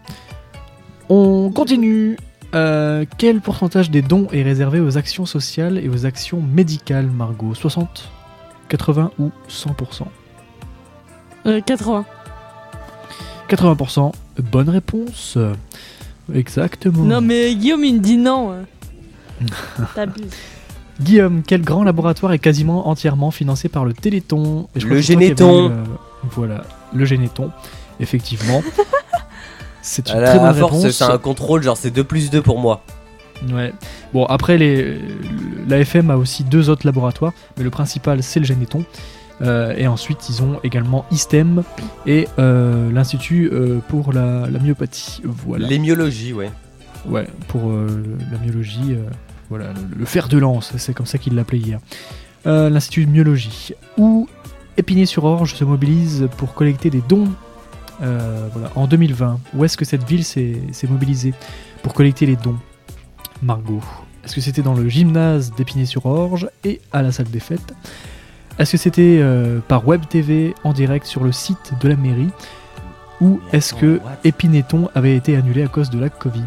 On continue. Euh, quel pourcentage des dons est réservé aux actions sociales et aux actions médicales, Margot? soixante, quatre-vingts ou cent pour cent? euh, quatre-vingts. quatre-vingts pour cent. Bonne réponse. Exactement. Non, mais Guillaume, il me dit non. T'abuses. Guillaume, quel grand laboratoire est quasiment entièrement financé par le Téléthon? Et je crois Le que c'est toi qui Généton. avais eu, euh, Voilà, le Généton. Effectivement. C'est une À très la bonne à force, réponse. c'est un contrôle, genre c'est deux plus deux pour moi. Ouais. Bon, après, les, l'A F M a aussi deux autres laboratoires, mais le principal, c'est le Généton. Euh, et ensuite, ils ont également ISTEM et euh, l'Institut euh, pour la, la myopathie. Voilà. L'hémiologie, ouais. Ouais, pour euh, la myologie, euh, voilà, le, le fer de lance, c'est comme ça qu'il l'appelait hier. Euh, L'Institut de myologie, où Épinay-sur-Orge se mobilise pour collecter des dons euh, voilà, en deux mille vingt. Où est-ce que cette ville s'est, s'est mobilisée pour collecter les dons, Margot? Est-ce que c'était dans le gymnase d'Épinay-sur-Orge et à la salle des fêtes? Est-ce que c'était euh, par Web T V en direct sur le site de la mairie? Ou est-ce que Épinay-Ton avait été annulé à cause de la Covid?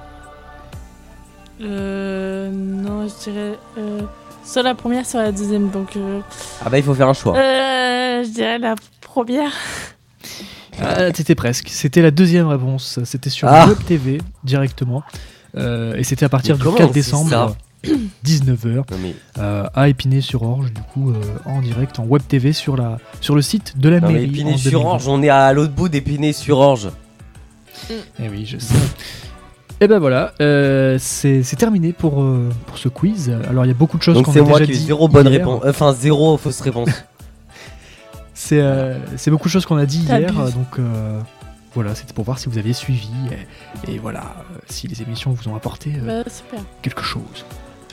Euh. Non, je dirais. Euh, soit la première, soit la deuxième. Donc. Euh, Ah bah il faut faire un choix. euh, je dirais la première. Ah, t'étais presque. C'était la deuxième réponse. C'était sur Ah. Web T V directement. Euh, et c'était à partir Mais du comment quatre on sait décembre, ça dix-neuf heures, Non, mais... euh, à Épinay-sur-Orge, du coup, euh, en direct, en Web T V sur, la, sur le site de la non, mais mairie. en Épinay-sur-Orge, deux mille vingt. on est à l'autre bout d'Épinay-sur-Orge. Eh oui, je sais. Et ben voilà, euh, c'est, c'est terminé pour, euh, pour ce quiz. Alors il y a beaucoup de choses Donc qu'on c'est a moi déjà qui ai dit zéro bonne hier. réponse. Enfin, zéro fausse réponse. C'est, euh, c'est beaucoup de choses qu'on a dit T'abuses. hier, donc euh, voilà, c'était pour voir si vous aviez suivi et, et voilà, euh, si les émissions vous ont apporté euh, Bah, super. quelque chose.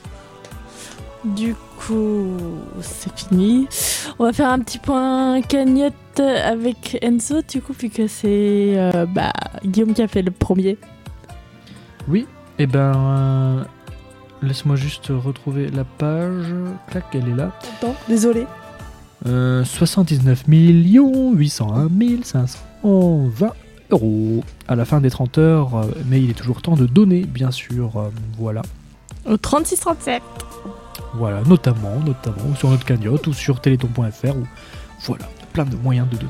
Du coup, c'est fini. On va faire un petit point cagnotte avec Enzo, du coup, puisque c'est euh, bah, Guillaume qui a fait le premier. Oui, et ben euh, laisse-moi juste retrouver la page. Clac, elle est là. Attends, désolé. Euh, soixante-dix-neuf millions huit cent un mille cinq cent vingt euros à la fin des trente heures, euh, mais il est toujours temps de donner, bien sûr. euh, voilà. Au trente-six trente-sept. Voilà, notamment, notamment, ou sur notre cagnotte, ou sur téléthon point f r, ou voilà, plein de moyens de donner.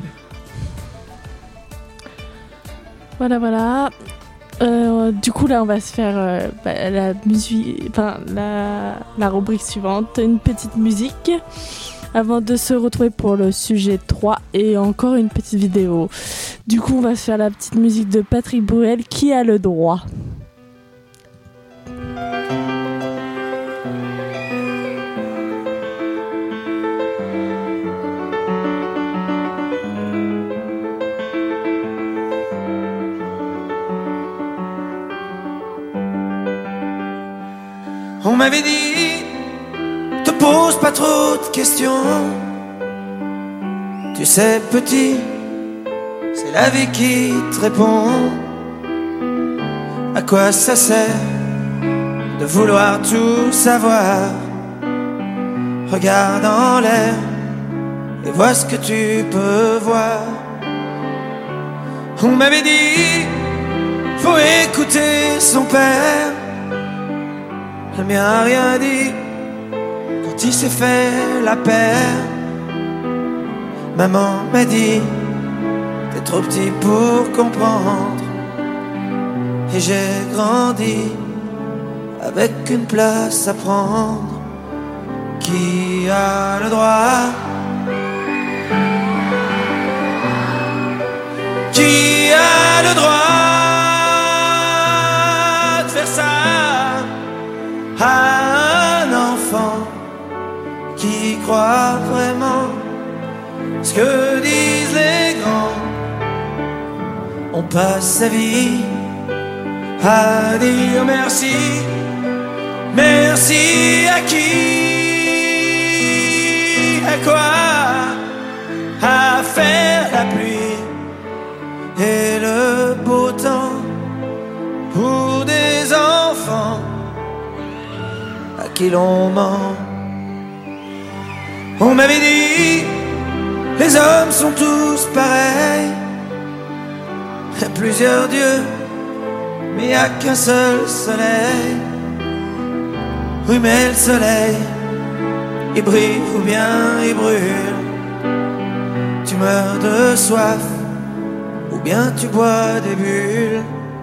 Voilà, voilà. Euh, du coup, là, on va se faire euh, bah, la musique, enfin la, la rubrique suivante, une petite musique, avant de se retrouver pour le sujet trois et encore une petite vidéo. Du coup, on va se faire la petite musique de Patrick Bruel, Qui a le droit. On m'avait dit, te pose pas trop de questions. Tu sais, petit, c'est la vie qui te répond. À quoi ça sert de vouloir tout savoir? Regarde en l'air et vois ce que tu peux voir. On m'avait dit, faut écouter son père. Le mien a rien dit quand il s'est fait la paire. Maman m'a dit, t'es trop petit pour comprendre. Et j'ai grandi avec une place à prendre. Qui a le droit croient vraiment ce que disent les grands. On passe sa vie à dire merci. Merci à qui? À quoi? À faire la pluie et le beau temps pour des enfants à qui l'on ment. On m'avait dit les hommes sont tous pareils. Il y a plusieurs dieux, mais il n'y a qu'un seul soleil. Oui, mais le soleil, il brille ou bien il brûle. Tu meurs de soif ou bien tu bois des bulles.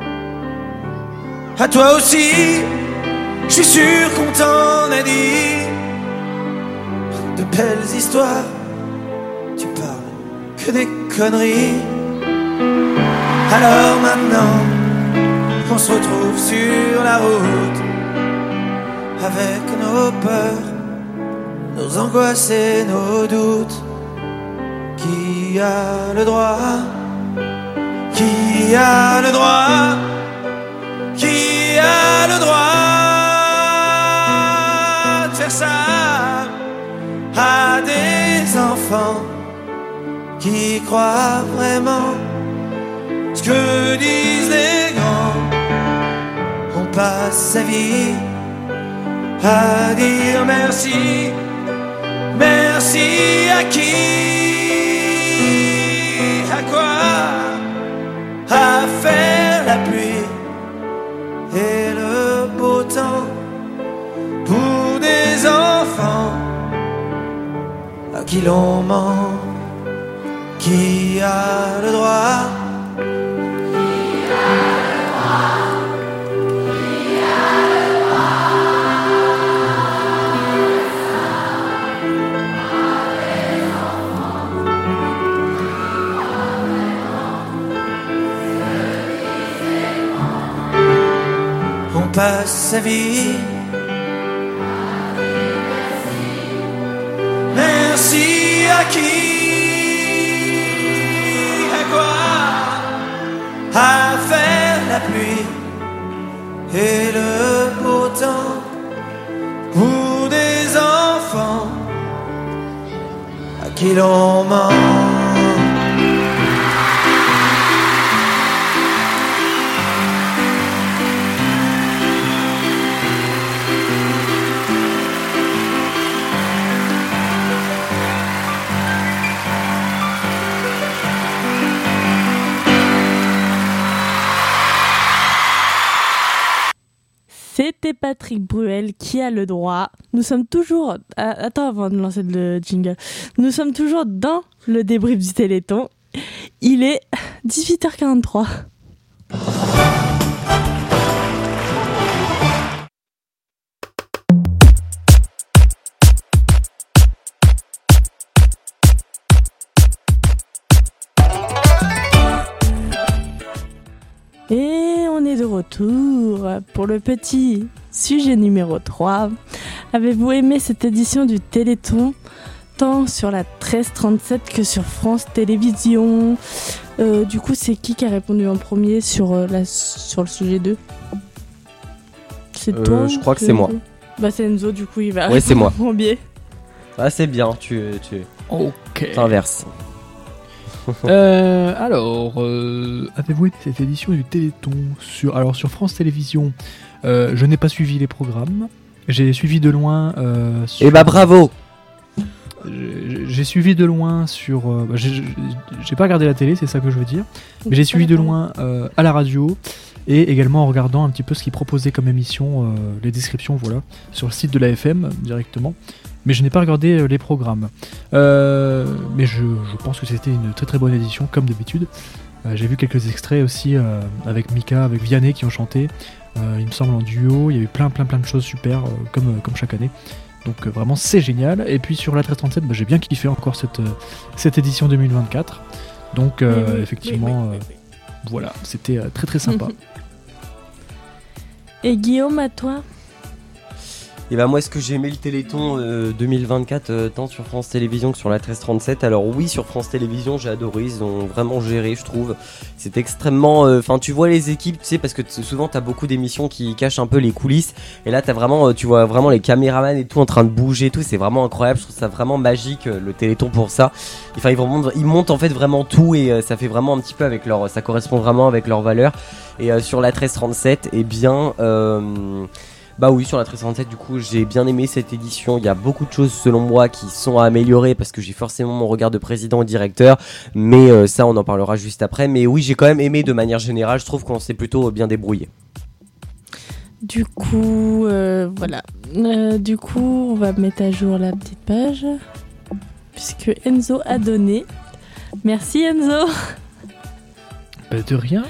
À toi aussi, je suis sûr qu'on t'en a dit de belles histoires. Tu parles que des conneries. Alors maintenant qu'on se retrouve sur la route avec nos peurs, nos angoisses et nos doutes. Qui a le droit? Qui a le droit? Qui a le droit de faire ça à des enfants qui croient vraiment ce que disent les grands? On passe sa vie à dire merci. Merci à qui? À quoi? À faire la pluie et le beau temps pour des enfants à qui l'on ment. Qui a le droit? On passe sa vie. Merci à qui? À quoi? À faire la pluie et le beau temps pour des enfants à qui l'on ment. C'était Patrick Bruel qui a le droit. Nous sommes toujours... Ah, attends, avant de lancer le jingle. Nous sommes toujours dans le débrief du Téléthon. Il est dix-huit heures quarante-trois. Et on est de retour pour le petit sujet numéro trois. Avez-vous aimé cette édition du Téléthon, tant sur la treize trente-sept que sur France Télévisions? euh, Du coup, c'est qui qui a répondu en premier sur, euh, la, sur le sujet deux? C'est euh, toi? Je crois que c'est moi. Bah c'est Enzo, du coup il va ouais, c'est moi. en premier. Ah, c'est bien, tu, tu Ok. t'inverses. euh, alors, euh, avez-vous aimé cette édition du Téléthon sur, alors, sur France Télévisions, euh, je n'ai pas suivi les programmes. J'ai suivi de loin. Euh, sur... Eh bah bravo! J'ai, j'ai suivi de loin sur. Euh, bah, j'ai, j'ai pas regardé la télé, c'est ça que je veux dire. Mais j'ai suivi de loin euh, à la radio et également en regardant un petit peu ce qu'ils proposaient comme émission, euh, les descriptions, voilà, sur le site de la F M directement. Mais je n'ai pas regardé euh, les programmes. Euh, mais je, je pense que c'était une très très bonne édition, comme d'habitude. Euh, j'ai vu quelques extraits aussi euh, avec Mika, avec Vianney qui ont chanté. Euh, il me semble en duo. Il y a eu plein plein plein de choses super, euh, comme, euh, comme chaque année. Donc euh, vraiment c'est génial. Et puis sur la treize trente-sept, bah, j'ai bien kiffé encore cette, euh, cette édition deux mille vingt-quatre. Donc euh, oui, oui, effectivement, oui, oui, oui. Euh, voilà, c'était euh, très très sympa. Et Guillaume, à toi? Et bah moi, est-ce que j'ai aimé le Téléthon euh, deux mille vingt-quatre euh, tant sur France Télévisions que sur la treize trente-sept? Alors oui, sur France Télévisions, j'ai adoré, ils ont vraiment géré, je trouve. C'est extrêmement... Enfin, euh, tu vois les équipes, tu sais, parce que t- souvent, t'as beaucoup d'émissions qui cachent un peu les coulisses. Et là, t'as vraiment, euh, tu vois vraiment les caméramans et tout en train de bouger et tout. C'est vraiment incroyable, je trouve ça vraiment magique, euh, le Téléthon pour ça. Enfin, ils, vraiment, ils montent en fait vraiment tout et euh, ça fait vraiment un petit peu avec leur... Ça correspond vraiment avec leurs valeurs. Et euh, sur la treize trente-sept, eh bien... Euh, Bah oui, sur la treize trente-sept, du coup, j'ai bien aimé cette édition. Il y a beaucoup de choses, selon moi, qui sont à améliorer parce que j'ai forcément mon regard de président et directeur. Mais euh, ça, on en parlera juste après. Mais oui, j'ai quand même aimé de manière générale. Je trouve qu'on s'est plutôt bien débrouillé. Du coup, euh, voilà. Euh, du coup, on va mettre à jour la petite page. Puisque Enzo a donné. Merci Enzo. Bah, de rien.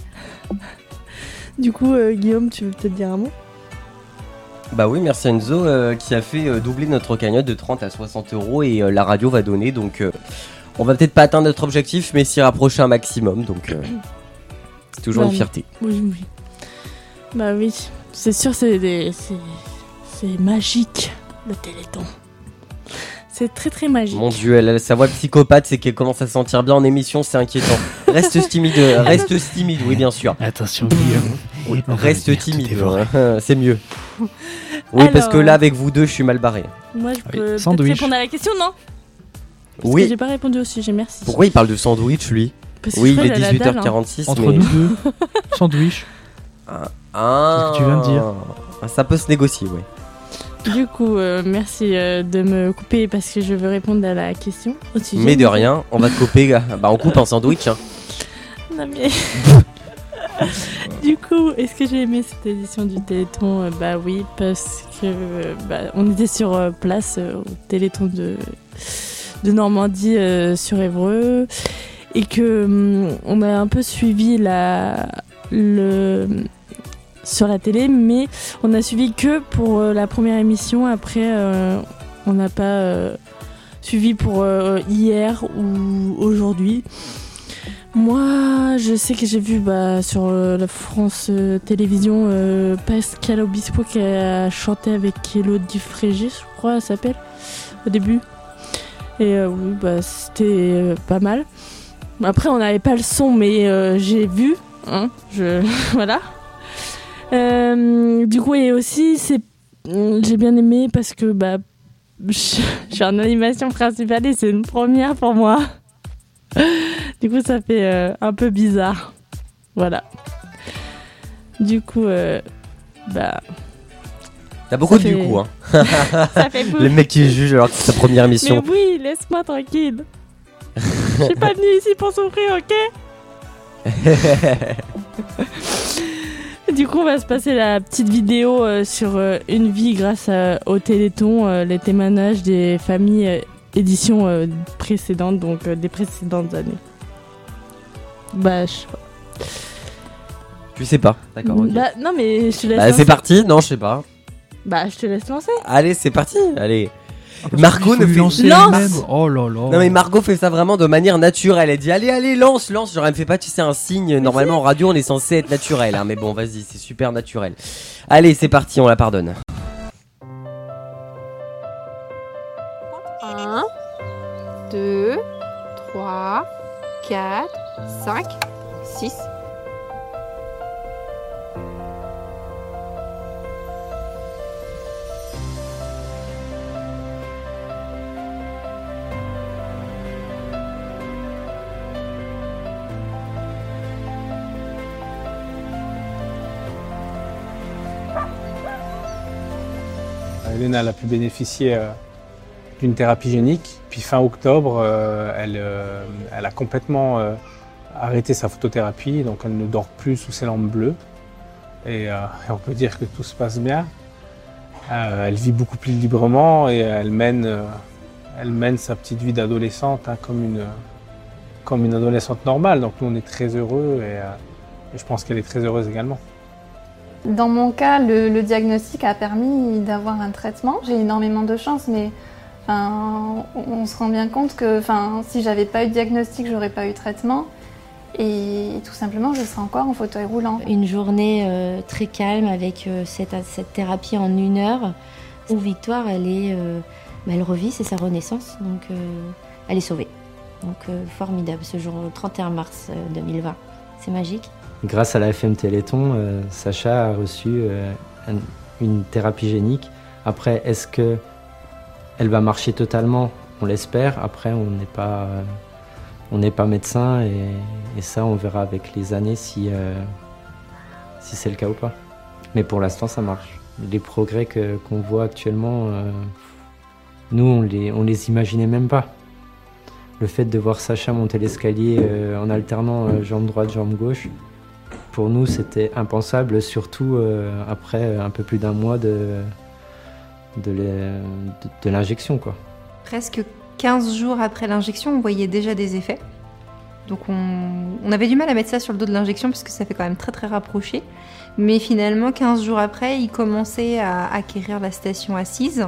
Du coup, euh, Guillaume, tu veux peut-être dire un mot ? Bah oui, merci Enzo euh, qui a fait euh, doubler notre cagnotte de trente à soixante euros et euh, la radio va donner. Donc euh, on va peut-être pas atteindre notre objectif mais s'y rapprocher un maximum. Donc euh, c'est toujours bah, une fierté. Oui, oui. Bah oui, c'est sûr, c'est, des, c'est, c'est magique le Téléthon. C'est très très magique. Mon Dieu, elle a sa voix psychopathe, c'est qu'elle commence à se sentir bien en émission, c'est inquiétant. Reste timide, reste timide, oui bien sûr. Attention Guillaume. Oui, On va reste dire, timide, tout est vrai. ouais, c'est mieux. Oui, Alors, parce que là avec vous deux, je suis mal barré. Moi, je Oui, peux peut-être sandwich. répondre à la question, non ? Parce Oui. que j'ai pas répondu au sujet, merci. Pourquoi il parle de sandwich lui? Parce que Oui, il je est crois qu'il a la dix-huit heures dalle, hein. quarante-six. Entre mais... nous deux, sandwich. Ah, Qu'est-ce que tu viens de dire? Ah, ça peut se négocier, ouais. Du coup, euh, merci euh, de me couper parce que je veux répondre à la question au sujet. Mais de rien, on va te couper. gars. Bah, on coupe un sandwich. Hein. Non mais... Du coup, est-ce que j'ai aimé cette édition du Téléthon ? Euh, Bah oui, parce que euh, bah, on était sur euh, place euh, au Téléthon de, de Normandie euh, sur Évreux et que hum, on a un peu suivi la le sur la télé, mais on a suivi que pour euh, la première émission. Après, euh, on n'a pas euh, suivi pour euh, hier ou aujourd'hui. Moi, je sais que j'ai vu bah, sur euh, la France euh, Télévisions euh, Pascal Obispo qui a chanté avec Elodie Frégé, je crois, elle s'appelle, au début. Et euh, oui, bah, c'était euh, pas mal. Après, on n'avait pas le son, mais euh, j'ai vu. Hein, je... voilà. Euh, du coup, et aussi, c'est... j'ai bien aimé parce que bah, je suis en animation principale et c'est une première pour moi. Du coup, ça fait euh, un peu bizarre. Voilà. Du coup, euh, bah... T'as beaucoup de fait... du coup, hein. Ça fait Les mecs qui jugent alors que c'est sa première émission. Mais oui, laisse-moi tranquille. Je suis pas venue ici pour souffrir, ok? Du coup, on va se passer la petite vidéo euh, sur euh, une vie grâce à, au Téléthon, euh, les témoignages des familles euh, éditions euh, précédentes, donc euh, des précédentes années. Bah, je sais pas. Tu sais pas, d'accord. ok. Bah, non, mais je te laisse Bah, lancer. c'est parti, non, je sais pas. Bah, je te laisse lancer. Allez, c'est parti, allez. Ah, Margot ne fait lancer Lance elle-même. Oh là là. Non mais Margot fait ça vraiment de manière naturelle. Elle dit allez allez lance lance. Genre elle me fait pas tu sais un signe. Normalement en radio on est censé être naturel. Hein, mais bon vas-y c'est super naturel. Allez c'est parti on la pardonne. un, deux, trois, quatre, cinq, six. Elena, elle a pu bénéficier euh, d'une thérapie génique. Puis fin octobre, euh, elle, euh, elle a complètement euh, arrêté sa photothérapie, donc elle ne dort plus sous ses lampes bleues. Et, euh, et on peut dire que tout se passe bien. Euh, elle vit beaucoup plus librement et elle mène, euh, elle mène sa petite vie d'adolescente hein, comme, une, comme une adolescente normale. Donc nous, on est très heureux et, euh, et je pense qu'elle est très heureuse également. Dans mon cas, le, le diagnostic a permis d'avoir un traitement. J'ai énormément de chance, mais enfin, on, on se rend bien compte que enfin, si j'avais pas eu de diagnostic, j'aurais pas eu de traitement. Et tout simplement, je serais encore en fauteuil roulant. Une journée euh, très calme avec euh, cette, cette thérapie en une heure Où Victoire, elle est, euh, bah, elle revit, c'est sa renaissance, donc euh, elle est sauvée. Donc euh, formidable ce jour, le trente et un mars deux mille vingt. C'est magique. Grâce à la F M Téléthon, euh, Sacha a reçu euh, un, une thérapie génique. Après, est-ce que elle va marcher totalement? On l'espère. Après, on n'est pas, euh, on n'est pas médecin et, et ça, on verra avec les années si, euh, si c'est le cas ou pas. Mais pour l'instant, ça marche. Les progrès que, qu'on voit actuellement, euh, nous, on les, on les imaginait même pas. Le fait de voir Sacha monter l'escalier euh, en alternant euh, jambe droite, jambe gauche, pour nous, c'était impensable, surtout euh, après un peu plus d'un mois de, de, les, de, de l'injection, quoi. Presque quinze jours après l'injection, on voyait déjà des effets. Donc on, on avait du mal à mettre ça sur le dos de l'injection parce que ça fait quand même très très rapproché. Mais finalement, quinze jours après, il commençait à acquérir la station assise.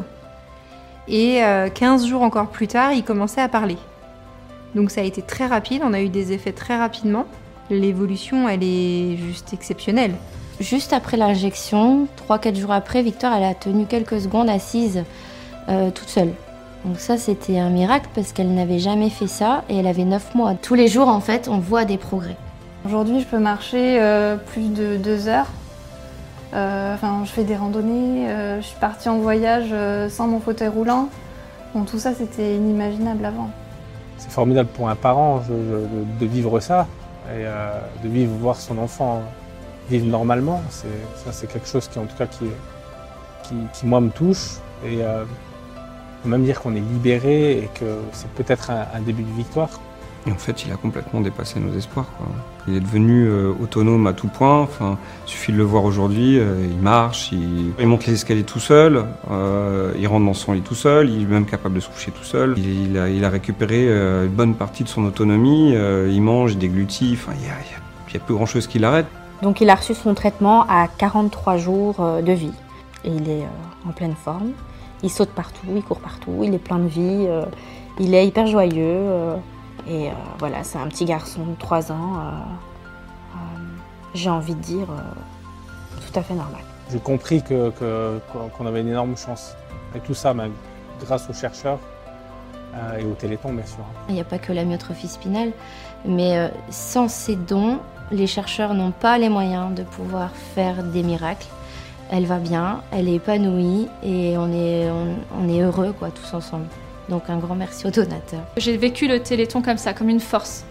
Et euh, quinze jours encore plus tard, il commençait à parler. Donc ça a été très rapide, on a eu des effets très rapidement. L'évolution, elle est juste exceptionnelle. Juste après l'injection, trois quatre jours après, Victoire, elle a tenu quelques secondes assise euh, toute seule. Donc ça, c'était un miracle parce qu'elle n'avait jamais fait ça et elle avait neuf mois. Tous les jours, en fait, on voit des progrès. Aujourd'hui, je peux marcher euh, plus de deux heures. Euh, enfin, je fais des randonnées, euh, je suis partie en voyage euh, sans mon fauteuil roulant. Bon, tout ça, c'était inimaginable avant. C'est formidable pour un parent de, de, de vivre ça et euh, de vivre, voir son enfant vivre normalement. C'est, ça, c'est quelque chose qui, en tout cas, qui, qui, qui moi, me touche. Et euh, on peut même dire qu'on est libéré et que c'est peut-être un, un début de victoire. Et en fait, il a complètement dépassé nos espoirs, quoi. Il est devenu euh, autonome à tout point. Enfin, il suffit de le voir aujourd'hui. Euh, il marche, il, il monte les escaliers tout seul, euh, il rentre dans son lit tout seul, il est même capable de se coucher tout seul. Il, il, a, il a récupéré euh, une bonne partie de son autonomie. Euh, il mange, il déglutit. Enfin, il n'y a, a, a plus grand-chose qui l'arrête. Donc, il a reçu son traitement à quarante-trois jours de vie. Et il est euh, en pleine forme. Il saute partout, il court partout, il est plein de vie. Euh, il est hyper joyeux. Euh, Et euh, voilà, c'est un petit garçon de trois ans, euh, euh, j'ai envie de dire, euh, tout à fait normal. J'ai compris que, que, qu'on avait une énorme chance. Et tout ça, même grâce aux chercheurs euh, et au Téléthon, bien sûr. Il n'y a pas que la myotrophie spinale, mais euh, sans ces dons, les chercheurs n'ont pas les moyens de pouvoir faire des miracles. Elle va bien, elle est épanouie et on est, on, on est heureux, quoi, tous ensemble. Donc un grand merci aux donateurs. J'ai vécu le Téléthon comme ça, comme une force.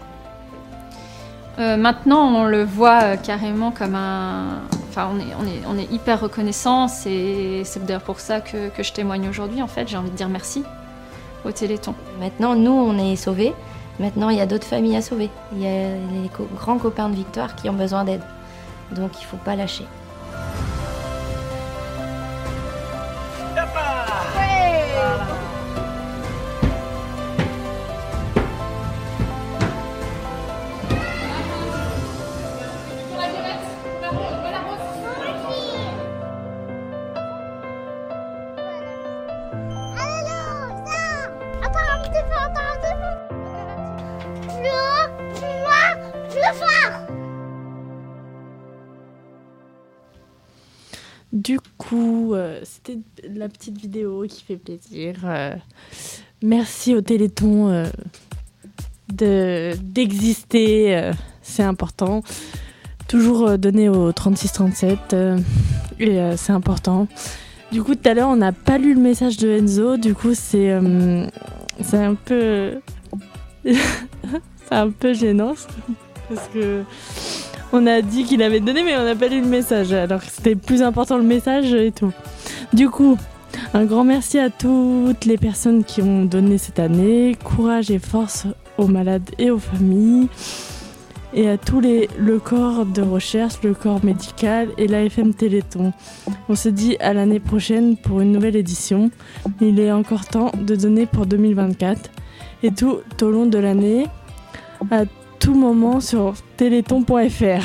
Euh, maintenant, on le voit euh, carrément comme un... Enfin, on est, on est, on est hyper reconnaissants. C'est, c'est d'ailleurs pour ça que, que je témoigne aujourd'hui, en fait. J'ai envie de dire merci au Téléthon. Maintenant, nous, on est sauvés. Maintenant, il y a d'autres familles à sauver. Il y a les co- grands copains de Victoire qui ont besoin d'aide. Donc, il ne faut pas lâcher. Du coup, euh, c'était la petite vidéo qui fait plaisir. Euh, merci au Téléthon euh, de, d'exister, euh, c'est important. Toujours euh, donner au trente-six trente-sept, euh, et euh, c'est important. Du coup, tout à l'heure, on n'a pas lu le message de Enzo, du coup, c'est, euh, c'est un peu... c'est un peu gênant, parce que... On a dit qu'il avait donné, mais on n'a pas lu le message, alors que c'était plus important le message et tout. Du coup, un grand merci à toutes les personnes qui ont donné cette année. Courage et force aux malades et aux familles. Et à tous les, le corps de recherche, le corps médical et l'A F M Téléthon. On se dit à l'année prochaine pour une nouvelle édition. Il est encore temps de donner pour deux mille vingt-quatre. Et tout au long de l'année, à tout moment sur téléthon point f r.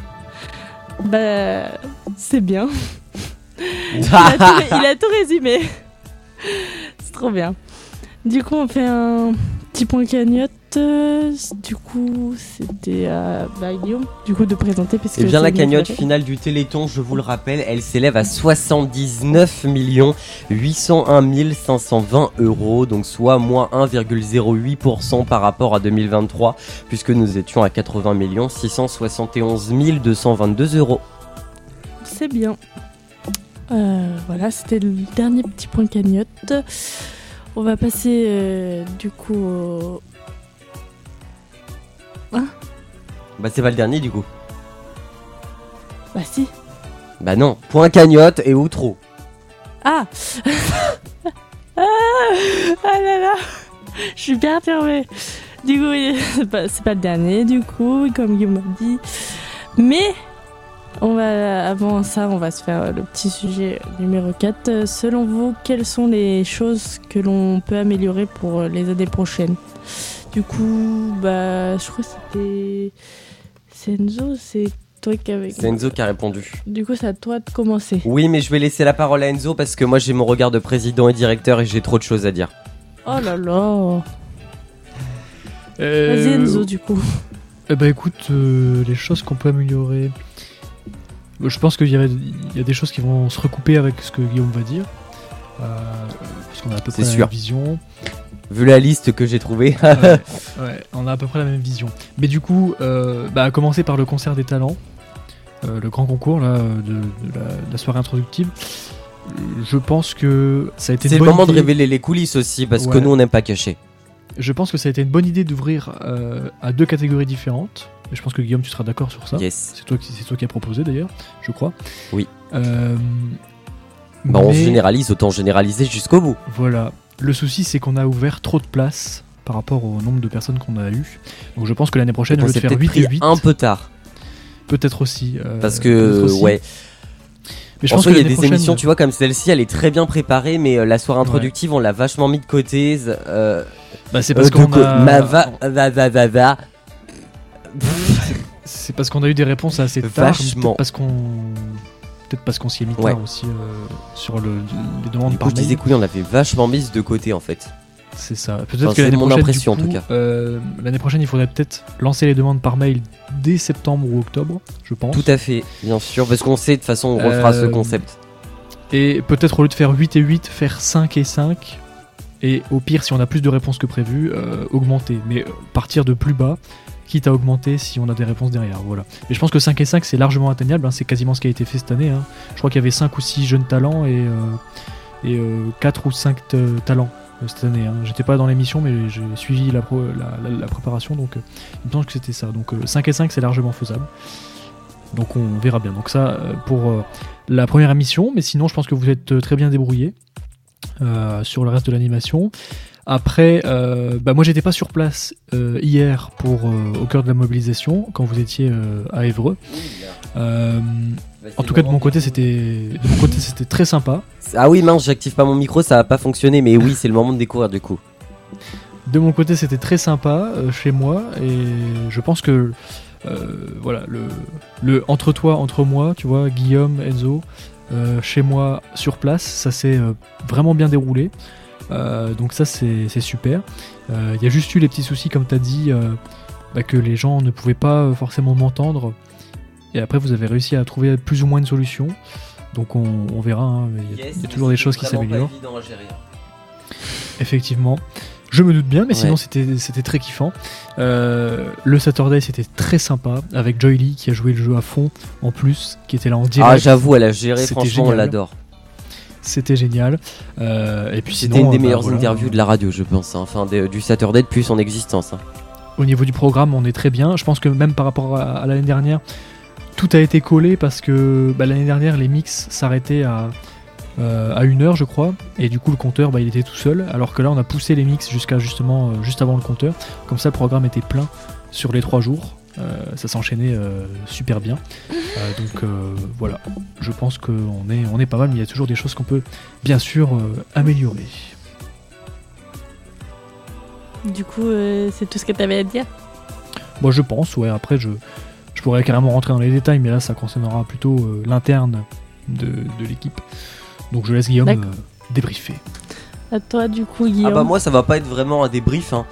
Bah, c'est bien. il, a tout, il a tout résumé. C'est trop bien. Du coup, on fait un petit point cagnotte euh, du coup, c'était à bah, Guillaume, du coup, de présenter. Parce Et que bien c'est la une cagnotte préférée. finale du Téléthon, je vous le rappelle, elle s'élève à soixante-dix-neuf millions huit cent un mille cinq cent vingt euros, donc soit moins un virgule zéro huit pour cent par rapport à deux mille vingt-trois, puisque nous étions à quatre-vingts millions six cent soixante et onze mille deux cent vingt-deux euros. C'est bien. Euh, voilà, c'était le dernier petit point cagnotte. On va passer euh, du coup au... Hein Bah c'est pas le dernier du coup. Bah si. Bah non, point cagnotte et outro. Ah Ah Ah là là Je suis perturbée. Du coup, oui, c'est pas, c'est pas le dernier, du coup, comme Guillaume m'a dit. Mais, on va, avant ça, on va se faire le petit sujet numéro quatre. Selon vous, quelles sont les choses que l'on peut améliorer pour les années prochaines ? Du coup, bah, je crois que c'était... C'est Enzo, c'est toi qui avais... C'est Enzo qui a répondu. Du coup, c'est à toi de commencer. Oui, mais je vais laisser la parole à Enzo parce que moi j'ai mon regard de président et directeur et j'ai trop de choses à dire. Oh là là Euh, Vas-y Enzo, du coup. Eh ben écoute, euh, les choses qu'on peut améliorer. Bon, je pense qu'il y, avait- il y a des choses qui vont se recouper avec ce que Guillaume va dire. Euh, parce qu'on a à peu C'est près la sûr. même vision. Vu la liste que j'ai trouvée. ouais, ouais, on a à peu près la même vision. Mais du coup, euh, bah, à commencer par le concert des talents, euh, le grand concours là, de, de la, de la soirée introductive. Je pense que ça a été C'est une le bonne moment de idée. révéler les coulisses aussi parce que Ouais. nous on n'aime pas cacher. Je pense que ça a été une bonne idée d'ouvrir euh, à deux catégories différentes. Et je pense que Guillaume, tu seras d'accord sur ça. Yes. C'est toi qui, c'est toi qui as proposé d'ailleurs, je crois. Oui. Euh, Bah on mais- généralise, autant généraliser jusqu'au bout. Voilà. Le souci, c'est qu'on a ouvert trop de places par rapport au nombre de personnes qu'on a eu. Donc je pense que l'année prochaine, On au lieu de s'est faire peut-être huit et pris huit. un peu tard. Peut-être aussi. euh, Parce peut-être que, aussi. ouais. Mais je en pense soi, que il y a l'année des prochaine- émissions, tu vois, comme celle-ci, elle est très bien préparée, mais euh, la soirée introductive, on l'a vachement mis de côté. Euh, Bah, c'est parce euh, de qu'on co- a- Ma va, va, va, va, va. C'est parce qu'on a eu des réponses assez tard. Vachement. Peut-être parce qu'on. Peut-être parce qu'on s'y est mis tard Ouais. aussi euh, sur le, les demandes Du par coup, je mail. disais que oui, on l'avait vachement mise de côté en fait. C'est ça. Peut-être Enfin, que c'est l'année mon prochaine, impression du en coup, tout cas. euh, l'année prochaine, il faudrait peut-être lancer les demandes par mail dès septembre ou octobre, je pense. Tout à fait, bien sûr, parce qu'on sait de toute façon, on refera ce Euh, concept. Et peut-être au lieu de faire huit et huit, faire cinq et cinq. Et au pire, si on a plus de réponses que prévu, euh, augmenter. Mais euh, partir de plus bas, quitte à augmenter si on a des réponses derrière. Voilà. Mais je pense que cinq et cinq, c'est largement atteignable. hein. C'est quasiment ce qui a été fait cette année. hein. Je crois qu'il y avait cinq ou six jeunes talents et, euh, et euh, quatre ou cinq t- talents euh, cette année. hein. J'étais pas dans l'émission, mais j'ai suivi la, pro- la, la- la préparation. Donc, euh, il me semble que c'était ça. Donc, euh, cinq et cinq, c'est largement faisable. Donc, on verra bien. Donc, ça, euh, pour euh, la première émission. Mais sinon, je pense que vous êtes euh, très bien débrouillés euh, sur le reste de l'animation. Après, euh, bah moi j'étais pas sur place euh, hier pour euh, au cœur de la mobilisation quand vous étiez euh, à Évreux. Euh, en tout cas de mon côté c'était de mon côté c'était très sympa. Ah oui, mince, j'active pas mon micro, ça va pas fonctionner, mais oui, c'est le moment de découvrir du coup. De mon côté c'était très sympa euh, chez moi et je pense que euh, voilà le, le entre toi entre moi tu vois Guillaume Enzo euh, chez moi sur place ça s'est euh, vraiment bien déroulé. Euh, donc ça c'est c'est super. Il euh, y a juste eu les petits soucis comme tu as dit euh, bah, que les gens ne pouvaient pas euh, forcément m'entendre et après vous avez réussi à trouver plus ou moins une solution donc on, on verra hein, il y a, Yes, il y a mais toujours des c'était choses qui vraiment pas s'améliorent évident à gérer. effectivement je me doute bien mais Ouais. sinon c'était c'était très kiffant. Euh, le Saturday c'était très sympa avec Joy Lee qui a joué le jeu à fond en plus qui était là en direct. Ah, j'avoue, elle a géré, C'était franchement, on génial. l'adore. C'était génial. Euh, et puis C'était sinon, une des euh, bah, meilleures voilà. interviews de la radio, je pense. hein. Enfin, de- du Saturday depuis son existence. hein. Au niveau du programme, on est très bien. Je pense que même par rapport à, à l'année dernière, tout a été collé parce que bah, l'année dernière, les mix s'arrêtaient à, euh, à une heure, je crois. Et du coup, le compteur, bah, il était tout seul. Alors que là, on a poussé les mix jusqu'à justement euh, juste avant le compteur. Comme ça, le programme était plein sur les trois jours. Euh, ça s'enchaînait euh, super bien. Euh, donc euh, voilà, je pense qu'on est, on est pas mal, mais il y a toujours des choses qu'on peut bien sûr euh, améliorer. Du coup, euh, c'est tout ce que tu avais à dire. Moi je pense, ouais, après je, je pourrais carrément rentrer dans les détails, mais là ça concernera plutôt euh, l'interne de, de l'équipe. Donc je laisse Guillaume D'accord. euh, débriefer. À toi, du coup, Guillaume. Ah bah moi ça va pas être vraiment un débrief hein.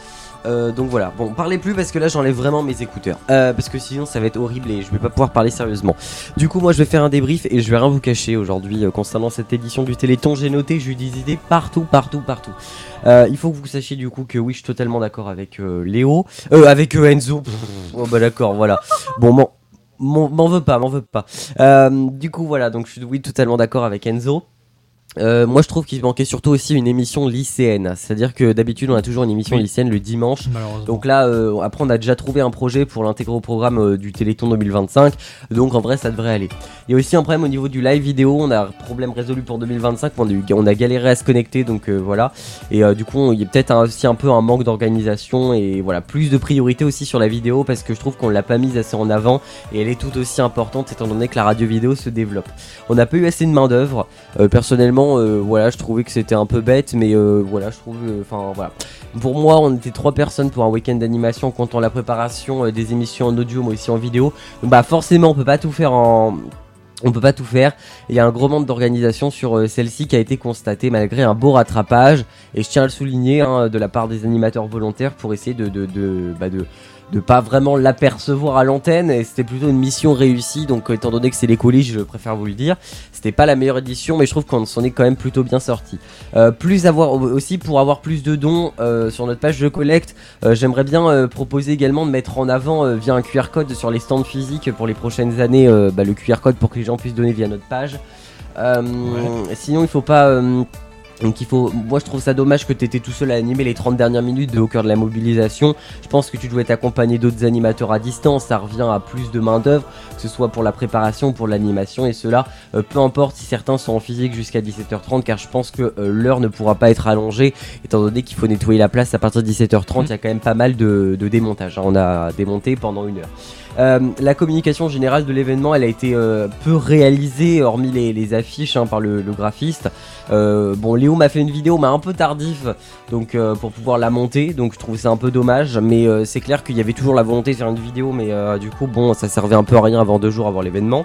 Euh, donc voilà, bon, parlez plus parce que là j'enlève vraiment mes écouteurs. Euh, parce que sinon ça va être horrible et je vais pas pouvoir parler sérieusement. Du coup, moi je vais faire un débrief et je vais rien vous cacher aujourd'hui euh, concernant cette édition du Téléthon. J'ai noté, j'ai eu des idées partout, partout, partout. Euh, il faut que vous sachiez du coup que oui, je suis totalement d'accord avec euh, Léo. Euh, avec euh, Enzo. Pff, oh bah d'accord, voilà. Bon, m'en, m'en, m'en veux pas, m'en veux pas. Euh, du coup, voilà, donc je suis oui, totalement d'accord avec Enzo. Euh, moi je trouve qu'il manquait surtout aussi une émission lycéenne, c'est-à-dire que d'habitude on a toujours une émission Oui. lycéenne le dimanche, donc là euh, après on a déjà trouvé un projet pour l'intégrer au programme euh, du Téléthon deux mille vingt-cinq, donc en vrai ça devrait aller. Il y a aussi un problème au niveau du live vidéo, on a un problème résolu pour deux mille vingt-cinq, on a, eu, on a galéré à se connecter, donc euh, voilà, et euh, du coup il y a peut-être un, aussi un peu un manque d'organisation et voilà, plus de priorité aussi sur la vidéo parce que je trouve qu'on l'a pas mise assez en avant et elle est tout aussi importante étant donné que la radio vidéo se développe. On n'a pas eu assez de main d'œuvre, euh, personnellement Euh, voilà, je trouvais que c'était un peu bête, mais euh, voilà, je trouve, enfin euh, voilà. Pour moi, on était trois personnes pour un week-end d'animation, comptant la préparation euh, des émissions en audio, mais aussi en vidéo. Donc, bah forcément, on peut pas tout faire en, on peut pas tout faire. Il y a un gros manque d'organisation sur euh, celle-ci qui a été constaté malgré un beau rattrapage. Et je tiens à le souligner hein, de la part des animateurs volontaires pour essayer de, de, de, bah, de de pas vraiment l'apercevoir à l'antenne et c'était plutôt une mission réussie donc étant donné que c'est les colliges je préfère vous le dire, c'était pas la meilleure édition mais je trouve qu'on s'en est quand même plutôt bien sorti. Euh, plus avoir aussi pour avoir plus de dons euh, sur notre page de collecte, euh, j'aimerais bien euh, proposer également de mettre en avant euh, via un Q R code sur les stands physiques pour les prochaines années euh, bah, le Q R code pour que les gens puissent donner via notre page. Euh, ouais. Sinon il faut pas euh, Donc il faut, moi je trouve ça dommage que tu étais tout seul à animer les trente dernières minutes de Au cœur de la mobilisation. Je pense que tu dois être accompagné d'autres animateurs à distance, ça revient à plus de main d'œuvre, que ce soit pour la préparation ou pour l'animation et cela, euh, peu importe si certains sont en physique jusqu'à dix-sept heures trente car je pense que euh, l'heure ne pourra pas être allongée étant donné qu'il faut nettoyer la place à partir de dix-sept heures trente, il mmh. y a quand même pas mal de, de démontage, hein. On a démonté pendant une heure. Euh, la communication générale de l'événement elle a été euh, peu réalisée hormis les, les affiches hein, par le, le graphiste. Euh, bon Léo m'a fait une vidéo mais un peu tardive donc euh, pour pouvoir la monter donc je trouve ça un peu dommage mais euh, c'est clair qu'il y avait toujours la volonté de faire une vidéo mais euh, du coup bon ça servait un peu à rien avant deux jours avant l'événement.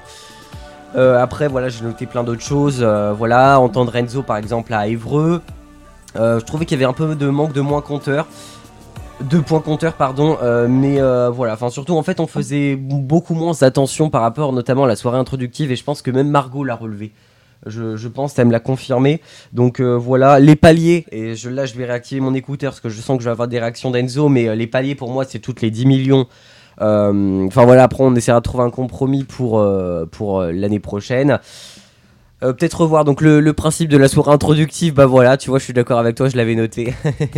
Euh, après voilà j'ai noté plein d'autres choses euh, voilà entendre Enzo par exemple à Évreux, euh, je trouvais qu'il y avait un peu de manque de moins compteurs. Deux points compteurs pardon euh, mais euh, voilà enfin surtout en fait on faisait beaucoup moins attention par rapport notamment à la soirée introductive et je pense que même Margot l'a relevé je, je pense elle me l'a confirmé donc euh, voilà les paliers et je, là je vais réactiver mon écouteur parce que je sens que je vais avoir des réactions d'Enzo mais euh, les paliers pour moi c'est toutes les dix millions enfin euh, voilà après on essaiera de trouver un compromis pour, euh, pour euh, l'année prochaine. Euh, peut-être revoir donc le, le principe de la soirée introductive bah voilà tu vois je suis d'accord avec toi je l'avais noté.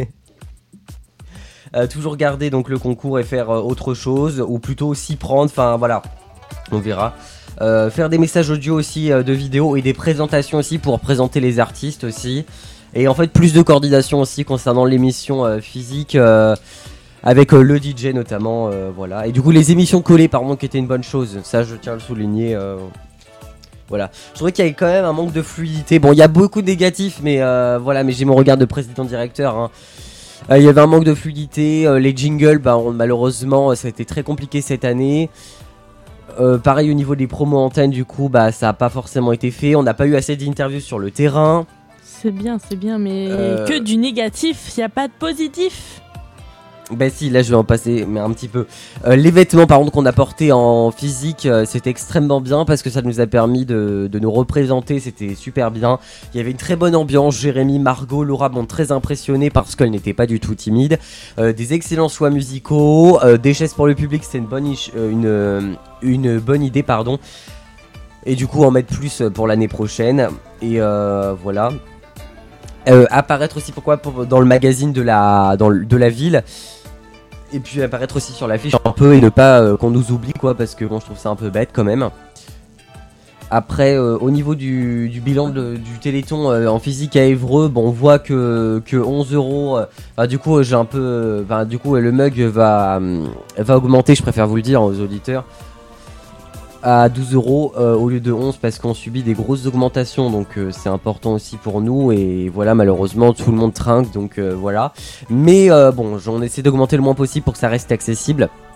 Euh, toujours garder donc le concours et faire euh, autre chose ou plutôt s'y prendre, enfin voilà, on verra. Euh, faire des messages audio aussi euh, de vidéos et des présentations aussi pour présenter les artistes aussi. Et en fait plus de coordination aussi concernant l'émission euh, physique euh, avec euh, le D J notamment, euh, voilà. Et du coup les émissions collées pardon qui étaient une bonne chose, ça je tiens à le souligner. Euh, Voilà, je trouvais qu'il y avait quand même un manque de fluidité. Bon il y a beaucoup de négatifs mais euh, voilà mais j'ai mon regard de président directeur hein. Il euh, y avait un manque de fluidité, euh, les jingles, bah, on, malheureusement, ça a été très compliqué cette année. Euh, pareil au niveau des promos antennes, du coup, bah, ça n'a pas forcément été fait. On n'a pas eu assez d'interviews sur le terrain. C'est bien, c'est bien, mais Euh, que du négatif, il n'y a pas de positif. Bah si, là je vais en passer, mais un petit peu. Euh, les vêtements par contre qu'on a portés en physique, euh, c'était extrêmement bien parce que ça nous a permis de, de nous représenter, c'était super bien. Il y avait une très bonne ambiance, Jérémy, Margot, Laura m'ont très impressionné parce qu'elle n'était pas du tout timide. Euh, des excellents choix musicaux, euh, des chaises pour le public, c'était une bonne, ish- euh, une, euh, une bonne idée, pardon. Et du coup en mettre plus pour l'année prochaine. Et euh, voilà. Euh, apparaître aussi pourquoi pour, dans le magazine de la, dans le, de la ville. Et puis apparaître aussi sur l'affiche un peu et ne pas euh, qu'on nous oublie quoi parce que bon je trouve ça un peu bête quand même. Après euh, au niveau du, du bilan de, du Téléthon euh, en physique à Évreux, bon on voit que, que onze euros, euh, du coup j'ai un peu, euh, du coup le mug va, euh, va augmenter, je préfère vous le dire aux auditeurs, à douze euros euh, au lieu de onze parce qu'on subit des grosses augmentations donc euh, c'est important aussi pour nous et voilà malheureusement tout le monde trinque donc euh, voilà mais euh, bon on essaie d'augmenter le moins possible pour que ça reste accessible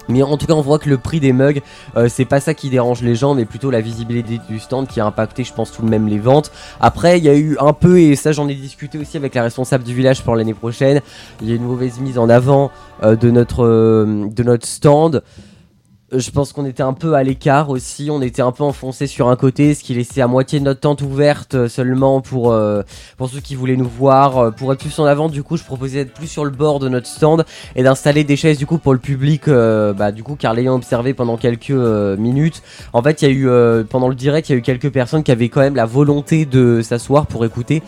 Mais en tout cas on voit que le prix des mugs euh, c'est pas ça qui dérange les gens mais plutôt la visibilité du stand qui a impacté je pense tout de même les ventes. Après il y a eu un peu, et ça j'en ai discuté aussi avec la responsable du village pour l'année prochaine, il y a une mauvaise mise en avant euh, de, notre, euh, de notre stand. Je pense qu'on était un peu à l'écart aussi, on était un peu enfoncé sur un côté, ce qui laissait à moitié notre tente ouverte seulement pour, euh, pour ceux qui voulaient nous voir. Pour être plus en avant, du coup, je proposais d'être plus sur le bord de notre stand et d'installer des chaises du coup pour le public, euh, bah, du coup, car l'ayant observé pendant quelques euh, minutes, en fait, il y a eu, euh, pendant le direct, il y a eu quelques personnes qui avaient quand même la volonté de s'asseoir pour écouter.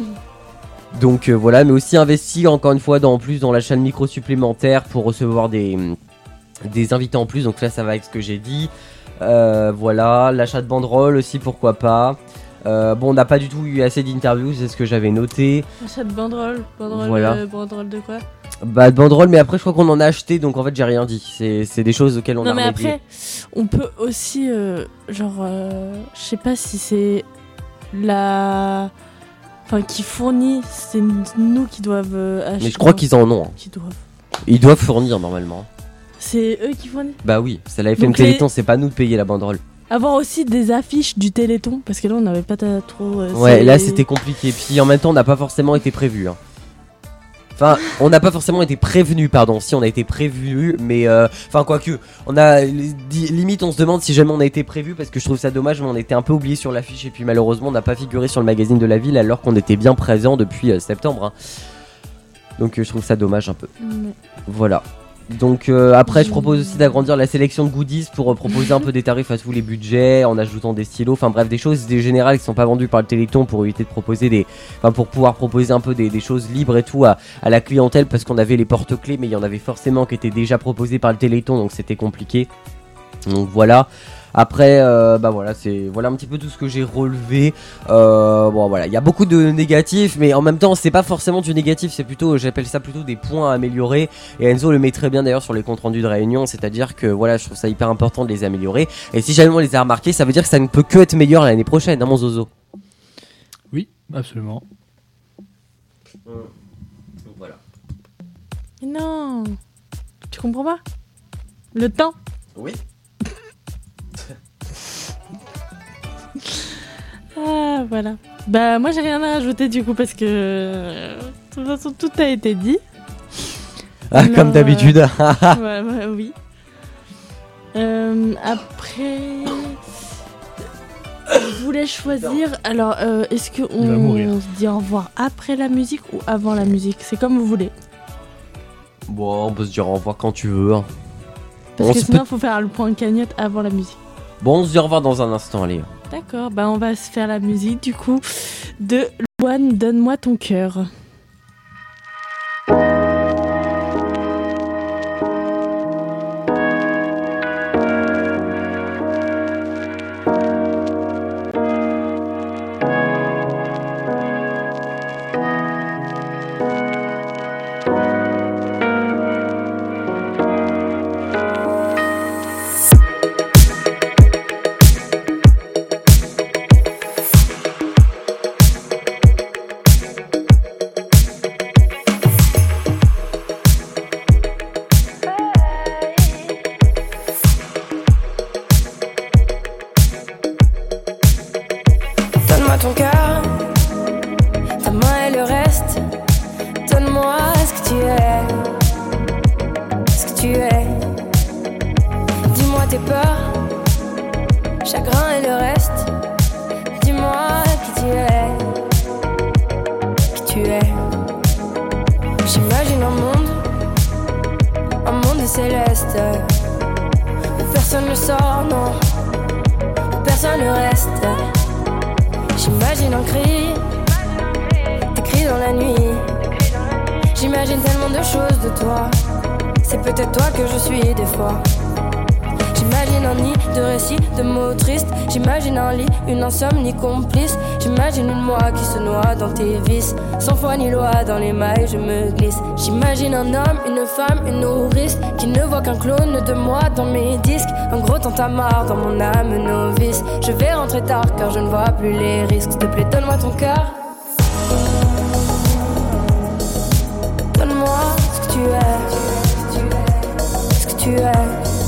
Donc euh, voilà, mais aussi investi encore une fois dans, en plus dans l'achat de micros supplémentaires pour recevoir des... des invités en plus, donc là ça va avec ce que j'ai dit. Euh, voilà, l'achat de banderoles aussi, pourquoi pas. Euh, bon, on n'a pas du tout eu assez d'interviews, c'est ce que j'avais noté. Achat de banderoles, banderoles, voilà. euh, banderoles de quoi? Bah de banderoles, mais après je crois qu'on en a acheté, donc en fait j'ai rien dit. C'est, c'est des choses auxquelles on non, a mais remédié. après, on peut aussi, euh, genre, euh, je sais pas si c'est la... Enfin, qui fournit, c'est nous qui doivent euh, acheter. Mais je crois qu'ils en ont. Hein. Qui doivent. Ils doivent fournir normalement. C'est eux qui fournissent. Bah oui, c'est la F M Donc Téléthon, les- c'est pas nous de payer la banderole. Avoir aussi des affiches du Téléthon, parce que là on n'avait pas ta- trop... euh, Ouais, c'est- là c'était compliqué. Puis en même temps, on n'a pas forcément été prévu. Hein. Enfin, on n'a pas forcément été prévenu, pardon. Si, on a été prévenu, mais euh, enfin quoique, on a li- limite, on se demande si jamais on a été prévu, parce que je trouve ça dommage, mais on était un peu oublié sur l'affiche et puis malheureusement, on n'a pas figuré sur le magazine de la ville alors qu'on était bien présent depuis euh, septembre. Hein. Donc euh, je trouve ça dommage un peu. Ouais. Voilà. Donc euh, après je propose aussi d'agrandir la sélection de goodies pour euh, proposer un peu des tarifs à tous les budgets en ajoutant des stylos, enfin bref des choses des générales qui sont pas vendues par le Téléthon pour éviter de proposer des, enfin pour pouvoir proposer un peu des, des choses libres et tout à, à la clientèle, parce qu'on avait les porte-clés mais il y en avait forcément qui étaient déjà proposés par le Téléthon, donc c'était compliqué. Donc voilà. Après, euh, bah voilà, c'est voilà un petit peu tout ce que j'ai relevé. Euh, bon voilà, il y a beaucoup de négatifs, mais en même temps, c'est pas forcément du négatif, c'est plutôt, j'appelle ça plutôt des points à améliorer. Et Enzo le met très bien d'ailleurs sur les comptes rendus de réunion, c'est-à-dire que voilà, je trouve ça hyper important de les améliorer. Et si jamais on les a remarqués, ça veut dire que ça ne peut que être meilleur l'année prochaine, hein, mon zozo. Oui, absolument. Donc voilà. Mais non, tu comprends pas? Le temps. Oui. Ah voilà. Bah moi j'ai rien à rajouter du coup parce que euh, de toute façon tout a été dit. Ah, Alors, comme d'habitude. euh, ouais, ouais, oui. Euh, après, je voulais choisir. Alors euh, est-ce que Il va on, mourir. on se dit au revoir après la musique ou avant la musique? C'est comme vous voulez. Bon, on peut se dire au revoir quand tu veux. Hein. Parce On que se sinon peut- faut faire le point cagnotte avant la musique. Bon, on se dit au revoir dans un instant, allez. D'accord, bah on va se faire la musique du coup de Loane, donne-moi ton cœur. Donne-moi ton cœur, ta main et le reste. Donne-moi ce que tu es, ce que tu es. Dis-moi tes peurs, chagrin et le reste. Dis-moi qui tu es, qui tu es. J'imagine un monde, un monde céleste, où personne ne sort, non, où personne ne reste. J'imagine un cri, des cris dans la nuit. J'imagine tellement de choses de toi. C'est peut-être toi que je suis des fois. J'imagine un nid de récits, de mots tristes. J'imagine un lit, une insomnie complice. J'imagine une moi qui se noie dans tes vices. Sans foi ni loi, dans les mailles je me glisse. J'imagine un homme, une femme, une nourrice qui ne voit qu'un clone de moi dans mes disques. Un gros tintamarre dans mon âme novice. Je vais rentrer tard car je ne vois plus les risques. S'il te plaît, donne-moi ton cœur. Donne-moi ce que tu es, ce que tu es.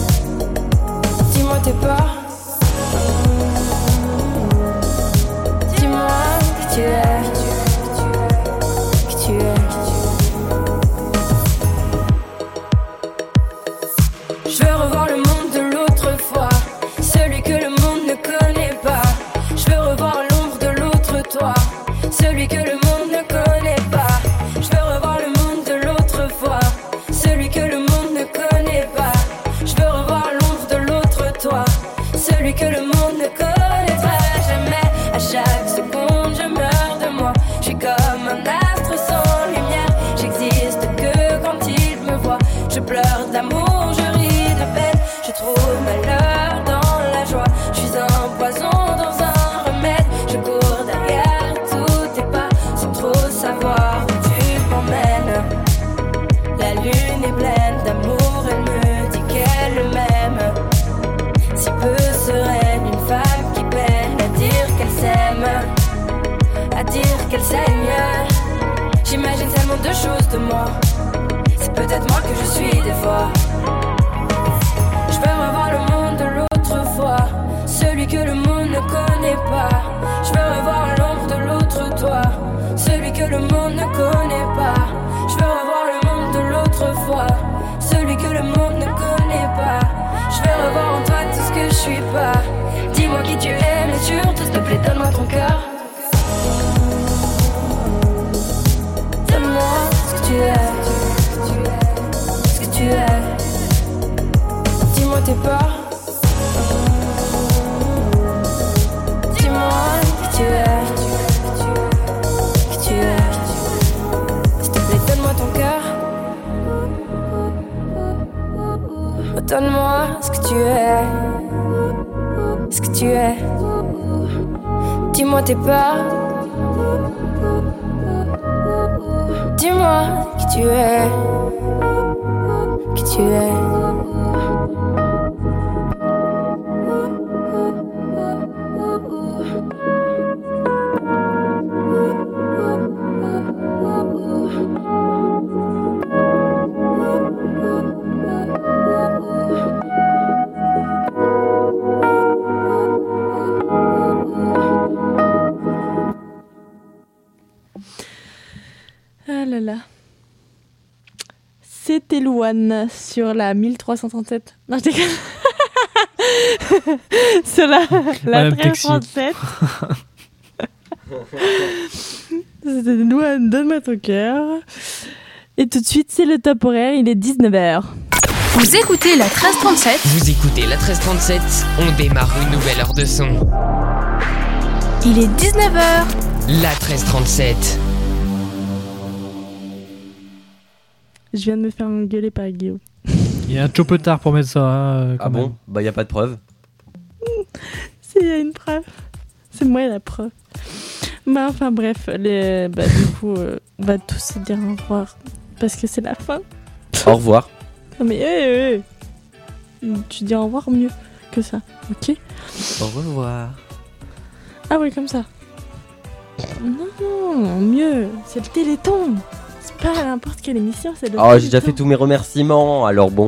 celui que le monde ne connaîtra jamais. À chaque seconde, je meurs de moi. Je suis comme un astre sans lumière. J'existe que quand il me voit. Je pleure d'amour, je ris de peine. Je trouve malheur dans la joie. Je suis un poison dans un remède. Je cours derrière tous tes pas sans trop savoir où tu m'emmènes. La lune est pleine d'amour, elle me dit qu'elle m'aime. Si peu sereine, une femme qui peine à dire qu'elle s'aime, à dire qu'elle saigne. J'imagine tellement de choses de moi. C'est peut-être moi que je suis des fois. Je veux revoir le monde de l'autre fois, celui que le monde ne connaît pas. Je veux revoir l'ombre de l'autre toi, celui que le monde ne connaît pas. Je veux revoir le monde de l'autre fois, celui que le monde ne connaît pas. Je veux revoir en toi tout ce que je suis pas. Dis-moi qui tu es, mais surtout s'il te plaît donne-moi ton cœur. Donne-moi ce que tu es, ce que tu es. Dis-moi tes peurs. Dis-moi qui tu es, qui tu es. S'il te plaît donne-moi ton cœur. Donne-moi ce que tu es, ce que tu es. Dis-moi tes peurs. Dis-moi qui tu es, qui tu es. Ah là là. C'était Louane sur la mille trois cent trente-sept. Non, je déconne. Sur la, la Madame treize trente-sept. C'était Louane, donne-moi ton cœur. Et tout de suite, c'est le top horaire, il est dix-neuf heures. Vous écoutez la treize trente-sept. Vous écoutez la treize trente-sept, on démarre une nouvelle heure de son. Il est dix-neuf heures. La treize trente-sept. Je viens de me faire engueuler par Guillaume. Il y a un chopetard pour mettre ça. Hein, ah bon? Bah y a pas de preuve. S'il y a une preuve, c'est moi la preuve. Bah enfin bref, les... bah, du coup, euh, on va tous se dire au revoir parce que c'est la fin. Au revoir. Non mais hé, hé, hé. Tu dis au revoir mieux que ça, ok? Au revoir. Ah oui, comme ça. Non, non, mieux, c'est le Téléthon. C'est pas n'importe quelle émission, c'est le Oh, Téléthon. j'ai déjà fait tous mes remerciements, alors bon.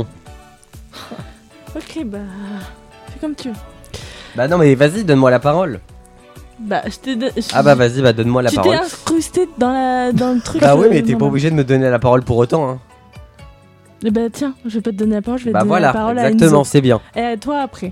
Ok, bah, fais comme tu veux. Bah non, mais vas-y, donne-moi la parole. Bah, je t'ai... don- je- Ah bah vas-y, bah donne-moi la tu parole. t'es incrusté dans, la... dans le truc. Bah oui, euh, mais t'es pas non, obligé de me donner la parole pour autant. Hein. non. Bah tiens, je vais pas te donner la parole, je vais Bah te donner voilà, la parole à exactement, Enzo. c'est bien. Et à toi après.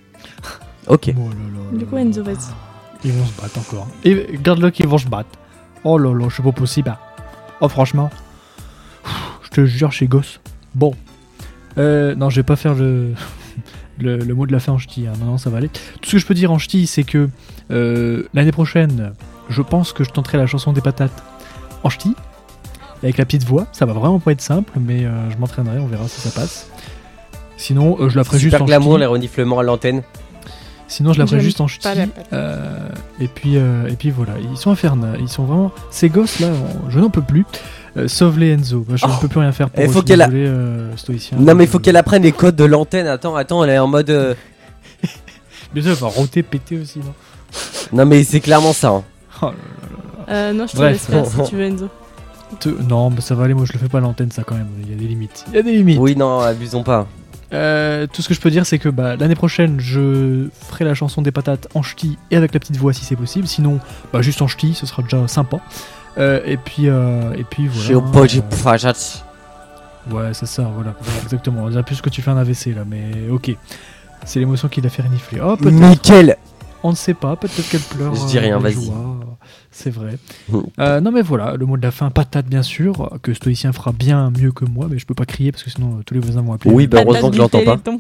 Ok. Du coup, Enzo, vas-y. Ils vont se battre encore. Et garde-le qu'ils vont se battre. Oh là là, c'est pas possible. hein. Oh franchement. Je te jure, chez gosse. Bon. Euh, non, je vais pas faire le, le, le mot de la fin en ch'ti. Hein. Non, non, ça va aller. Tout ce que je peux dire en ch'ti, c'est que euh, l'année prochaine, je pense que je tenterai la chanson des patates en ch'ti. Avec la petite voix. Ça va vraiment pas être simple, mais euh, je m'entraînerai, on verra si ça passe. Sinon, euh, je la ferai juste Super en glamour, ch'ti. les reniflements à l'antenne. Sinon, je la ferai J'aime juste en pas ch'ti. la patate. Euh, et puis, euh, et puis voilà, ils sont infernaux. Ils sont vraiment. Ces gosses là, on- je n'en peux plus. Euh, sauf les Enzo. Moi, je ne peux plus rien faire pour Il eux, faut je suis qu'elle a- désolé, euh, stoïcien. Non, mais il faut qu'elle apprenne les codes de l'antenne. Attends, attends, elle est en mode. euh, Bien sûr, elle va roter, péter aussi, non? Non, mais c'est clairement ça. hein. Oh là Euh, non, je te Bref. laisse faire si tu veux, Enzo. Te- Non, bah, ça va aller. Moi, je le fais pas à l'antenne, ça quand même. Il y a des limites. Il y a des limites. Oui, non, abusons pas. Euh, tout ce que je peux dire, c'est que bah, l'année prochaine, je ferai la chanson des patates en ch'ti et avec la petite voix si c'est possible. Sinon, bah, juste en ch'ti, ce sera déjà sympa. Euh, et puis, euh, et puis voilà. J'ai au pot, j'ai pfajat. Ouais, c'est ça, voilà. Exactement. On dirait plus que tu fais un A V C là, mais ok. C'est l'émotion qui l'a fait renifler. Oh, peut-être. Nickel. On ne sait pas, peut-être qu'elle pleure. Je dis rien, de vas-y. joie. C'est vrai. Euh, non, mais voilà, le mot de la fin, patate bien sûr, que Stoïcien fera bien mieux que moi, mais je peux pas crier parce que sinon euh, tous les voisins vont appeler. Oui, bah, heureusement que je l'entends pas.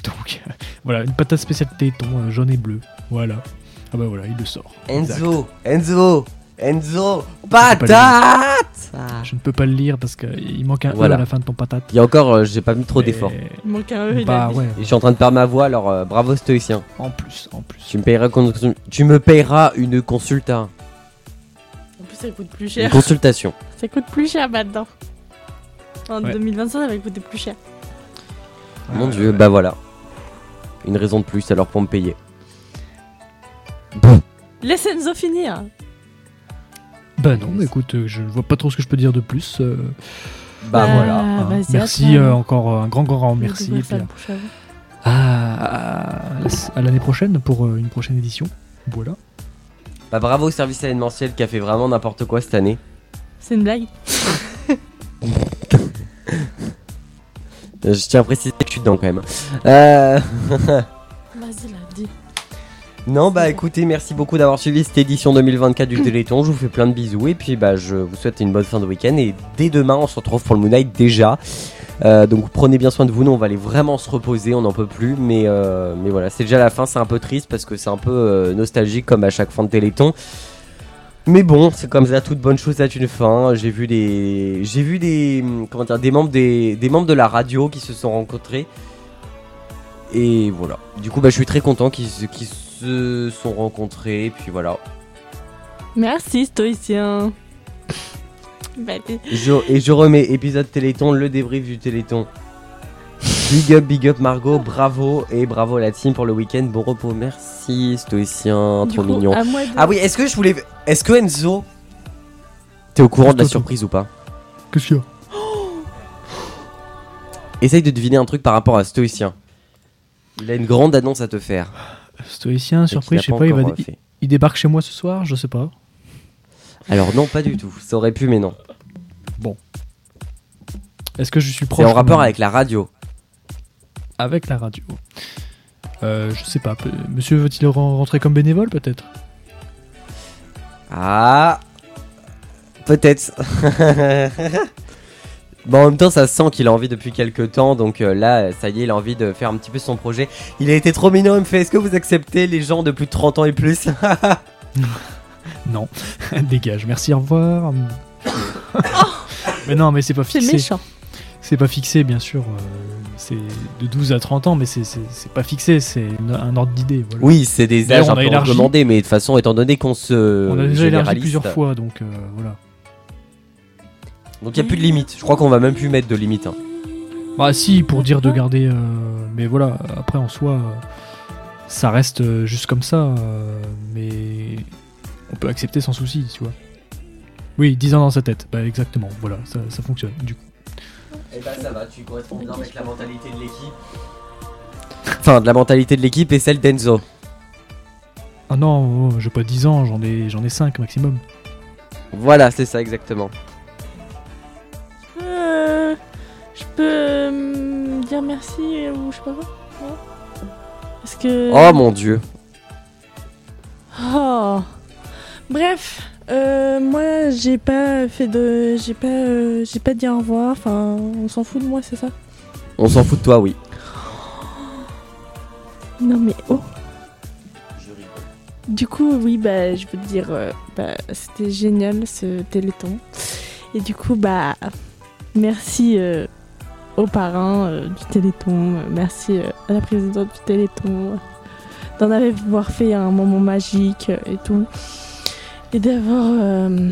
Donc euh, voilà, une patate spéciale Téléthon, euh, jaune et bleu. Voilà. Ah bah voilà, il le sort. Enzo, Enzo, Enzo, Je peux pas le lire. patate. Je ne peux pas le lire parce qu'il manque un Voilà. E à la fin de ton patate. Il y a encore, euh, j'ai pas mis trop Mais- d'efforts. Il manque un E, il Bah a dit. ouais. Et je suis en train de perdre ma voix, alors euh, bravo stoïcien. En plus, en plus. Tu me payeras, con- tu me payeras une consulta, En plus, ça coûte plus une cher. consultation. Ça coûte plus cher maintenant. En Ouais. deux mille vingt-cinq, ça va coûter plus cher. Mon Euh, dieu, bah voilà. Une raison de plus alors pour me payer. Laisse Enzo finir. Bah non, mais écoute, euh, je vois pas trop ce que je peux dire de plus. euh, Bah Ah, voilà. hein. vas-y, Merci attends. euh, encore euh, un grand grand grand merci. Je devrais Et faire puis, le prochain. à, à- à l'année prochaine pour euh, une prochaine édition. Voilà. Bah bravo au service événementiel qui a fait vraiment n'importe quoi cette année. C'est une blague. Euh, Je tiens à préciser que je suis dedans quand même. Euh... Vas-y, là, dis. non bah écoutez, merci beaucoup d'avoir suivi cette édition deux mille vingt-quatre du Téléthon. Je vous fais plein de bisous et puis bah je vous souhaite une bonne fin de week-end. Et dès demain on se retrouve pour le Moon Knight déjà. Euh, donc prenez bien soin de vous, nous on va aller vraiment se reposer, on n'en peut plus. Mais, euh, mais voilà, c'est déjà la fin, c'est un peu triste parce que c'est un peu euh, nostalgique comme à chaque fin de Téléthon. Mais bon, c'est comme ça, toute bonne chose a une fin. J'ai vu des, j'ai vu des, comment dire, des membres des, des membres de la radio qui se sont rencontrés. Et voilà. Du coup, bah, je suis très content qu'ils, se- qu'ils se sont rencontrés. Et puis voilà. Merci, stoïcien. Bah, t'es- Et je, et je remets épisode Téléthon, le débrief du Téléthon. Big up, big up Margot, bravo et bravo à la team pour le week-end. Bon repos, merci stoïcien, Du trop coup, mignon. à moi de- Ah oui, est-ce que je voulais, est-ce que Enzo, t'es au courant de la surprise ou pas? Qu'est-ce qu'il y a? Essaye de deviner un truc par rapport à stoïcien. Il a une grande annonce à te faire. Stoïcien, Et surprise, je qu'il sais a pas, il, va encore, dé- euh, fait. il débarque chez moi ce soir, je sais pas. Alors non, pas du tout. Ça aurait pu, mais non. Bon. Est-ce que je suis C'est proche en quand rapport même avec la radio. Avec la radio. Euh, je sais pas. peut- Monsieur veut-il ren- rentrer comme bénévole peut-être? Ah, peut-être. Bon, en même temps, ça se sent qu'il a envie depuis quelques temps. Donc euh, là, ça y est, il a envie de faire un petit peu son projet. Il a été trop mignon. Il me fait: est-ce que vous acceptez les gens de plus de trente ans et plus? Non. Dégage. Merci, au revoir. Mais non, mais c'est pas C'est fixé. méchant. C'est pas fixé, bien sûr. euh, c'est de douze à trente ans, mais c'est- c'est c'est pas fixé. C'est une- un ordre d'idée. Voilà. Oui, c'est des D'ailleurs, âges un on a peu élargi. recommandés, mais de toute façon, étant donné qu'on se On a déjà élargi généralise, plusieurs fois, donc euh, voilà. donc il n'y a plus de limite. Je crois qu'on va même plus mettre de limite. hein. Bah si, pour dire de garder... euh, mais voilà, après en soi, euh, ça reste euh, juste comme ça, euh, mais on peut accepter sans souci, tu vois. Oui, dix ans dans sa tête, bah exactement, voilà, ça, ça fonctionne, du coup. Eh bah ça va, tu corresponds bien avec la mentalité de l'équipe. Enfin, de la mentalité de l'équipe et celle d'Enzo. Ah non, oh, j'ai pas dix ans, j'en ai, j'en ai cinq maximum. Voilà, c'est ça exactement. Euh, je peux euh, me dire merci euh, ou je sais pas quoi. Ouais. Parce que. Oh mon dieu. Oh. Bref, euh, moi j'ai pas fait de, j'ai pas, euh, j'ai pas dit au revoir. Enfin, on s'en fout de moi, c'est ça? On s'en fout de toi, oui. Non mais oh. Du coup, oui, bah, je veux te dire, euh, bah, c'était génial ce Téléthon. Et du coup, bah, merci euh, aux parrains euh, du Téléthon, euh, merci euh, à la présidente du Téléthon euh, d'en avoir fait un moment magique euh, et tout. Et d'avoir euh,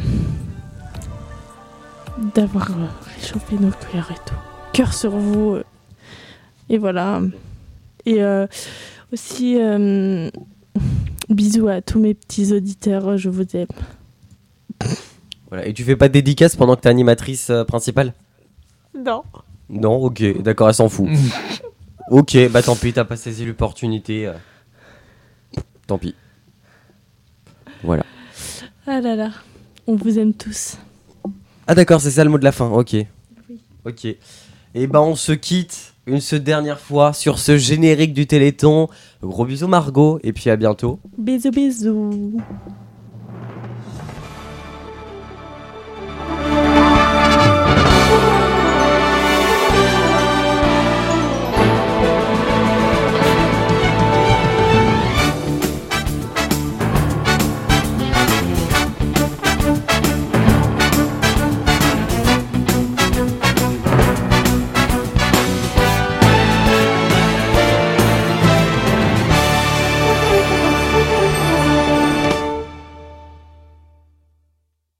d'avoir euh, réchauffé nos cœurs et tout. Cœur sur vous. euh. Et voilà. Et euh, aussi, euh, bisous à tous mes petits auditeurs, je vous aime. Voilà. Et tu fais pas de dédicace pendant que t'es animatrice euh, principale? Non. Non, ok, d'accord, elle s'en fout. Ok, bah tant pis, t'as pas saisi l'opportunité. euh. Tant pis. Voilà. Ah là là, on vous aime tous. Ah d'accord, c'est ça le mot de la fin, ok. Ok. Et bah on se quitte une ce dernière fois sur ce générique du Téléthon. Gros bisous Margot, et puis à bientôt. Bisous, bisous.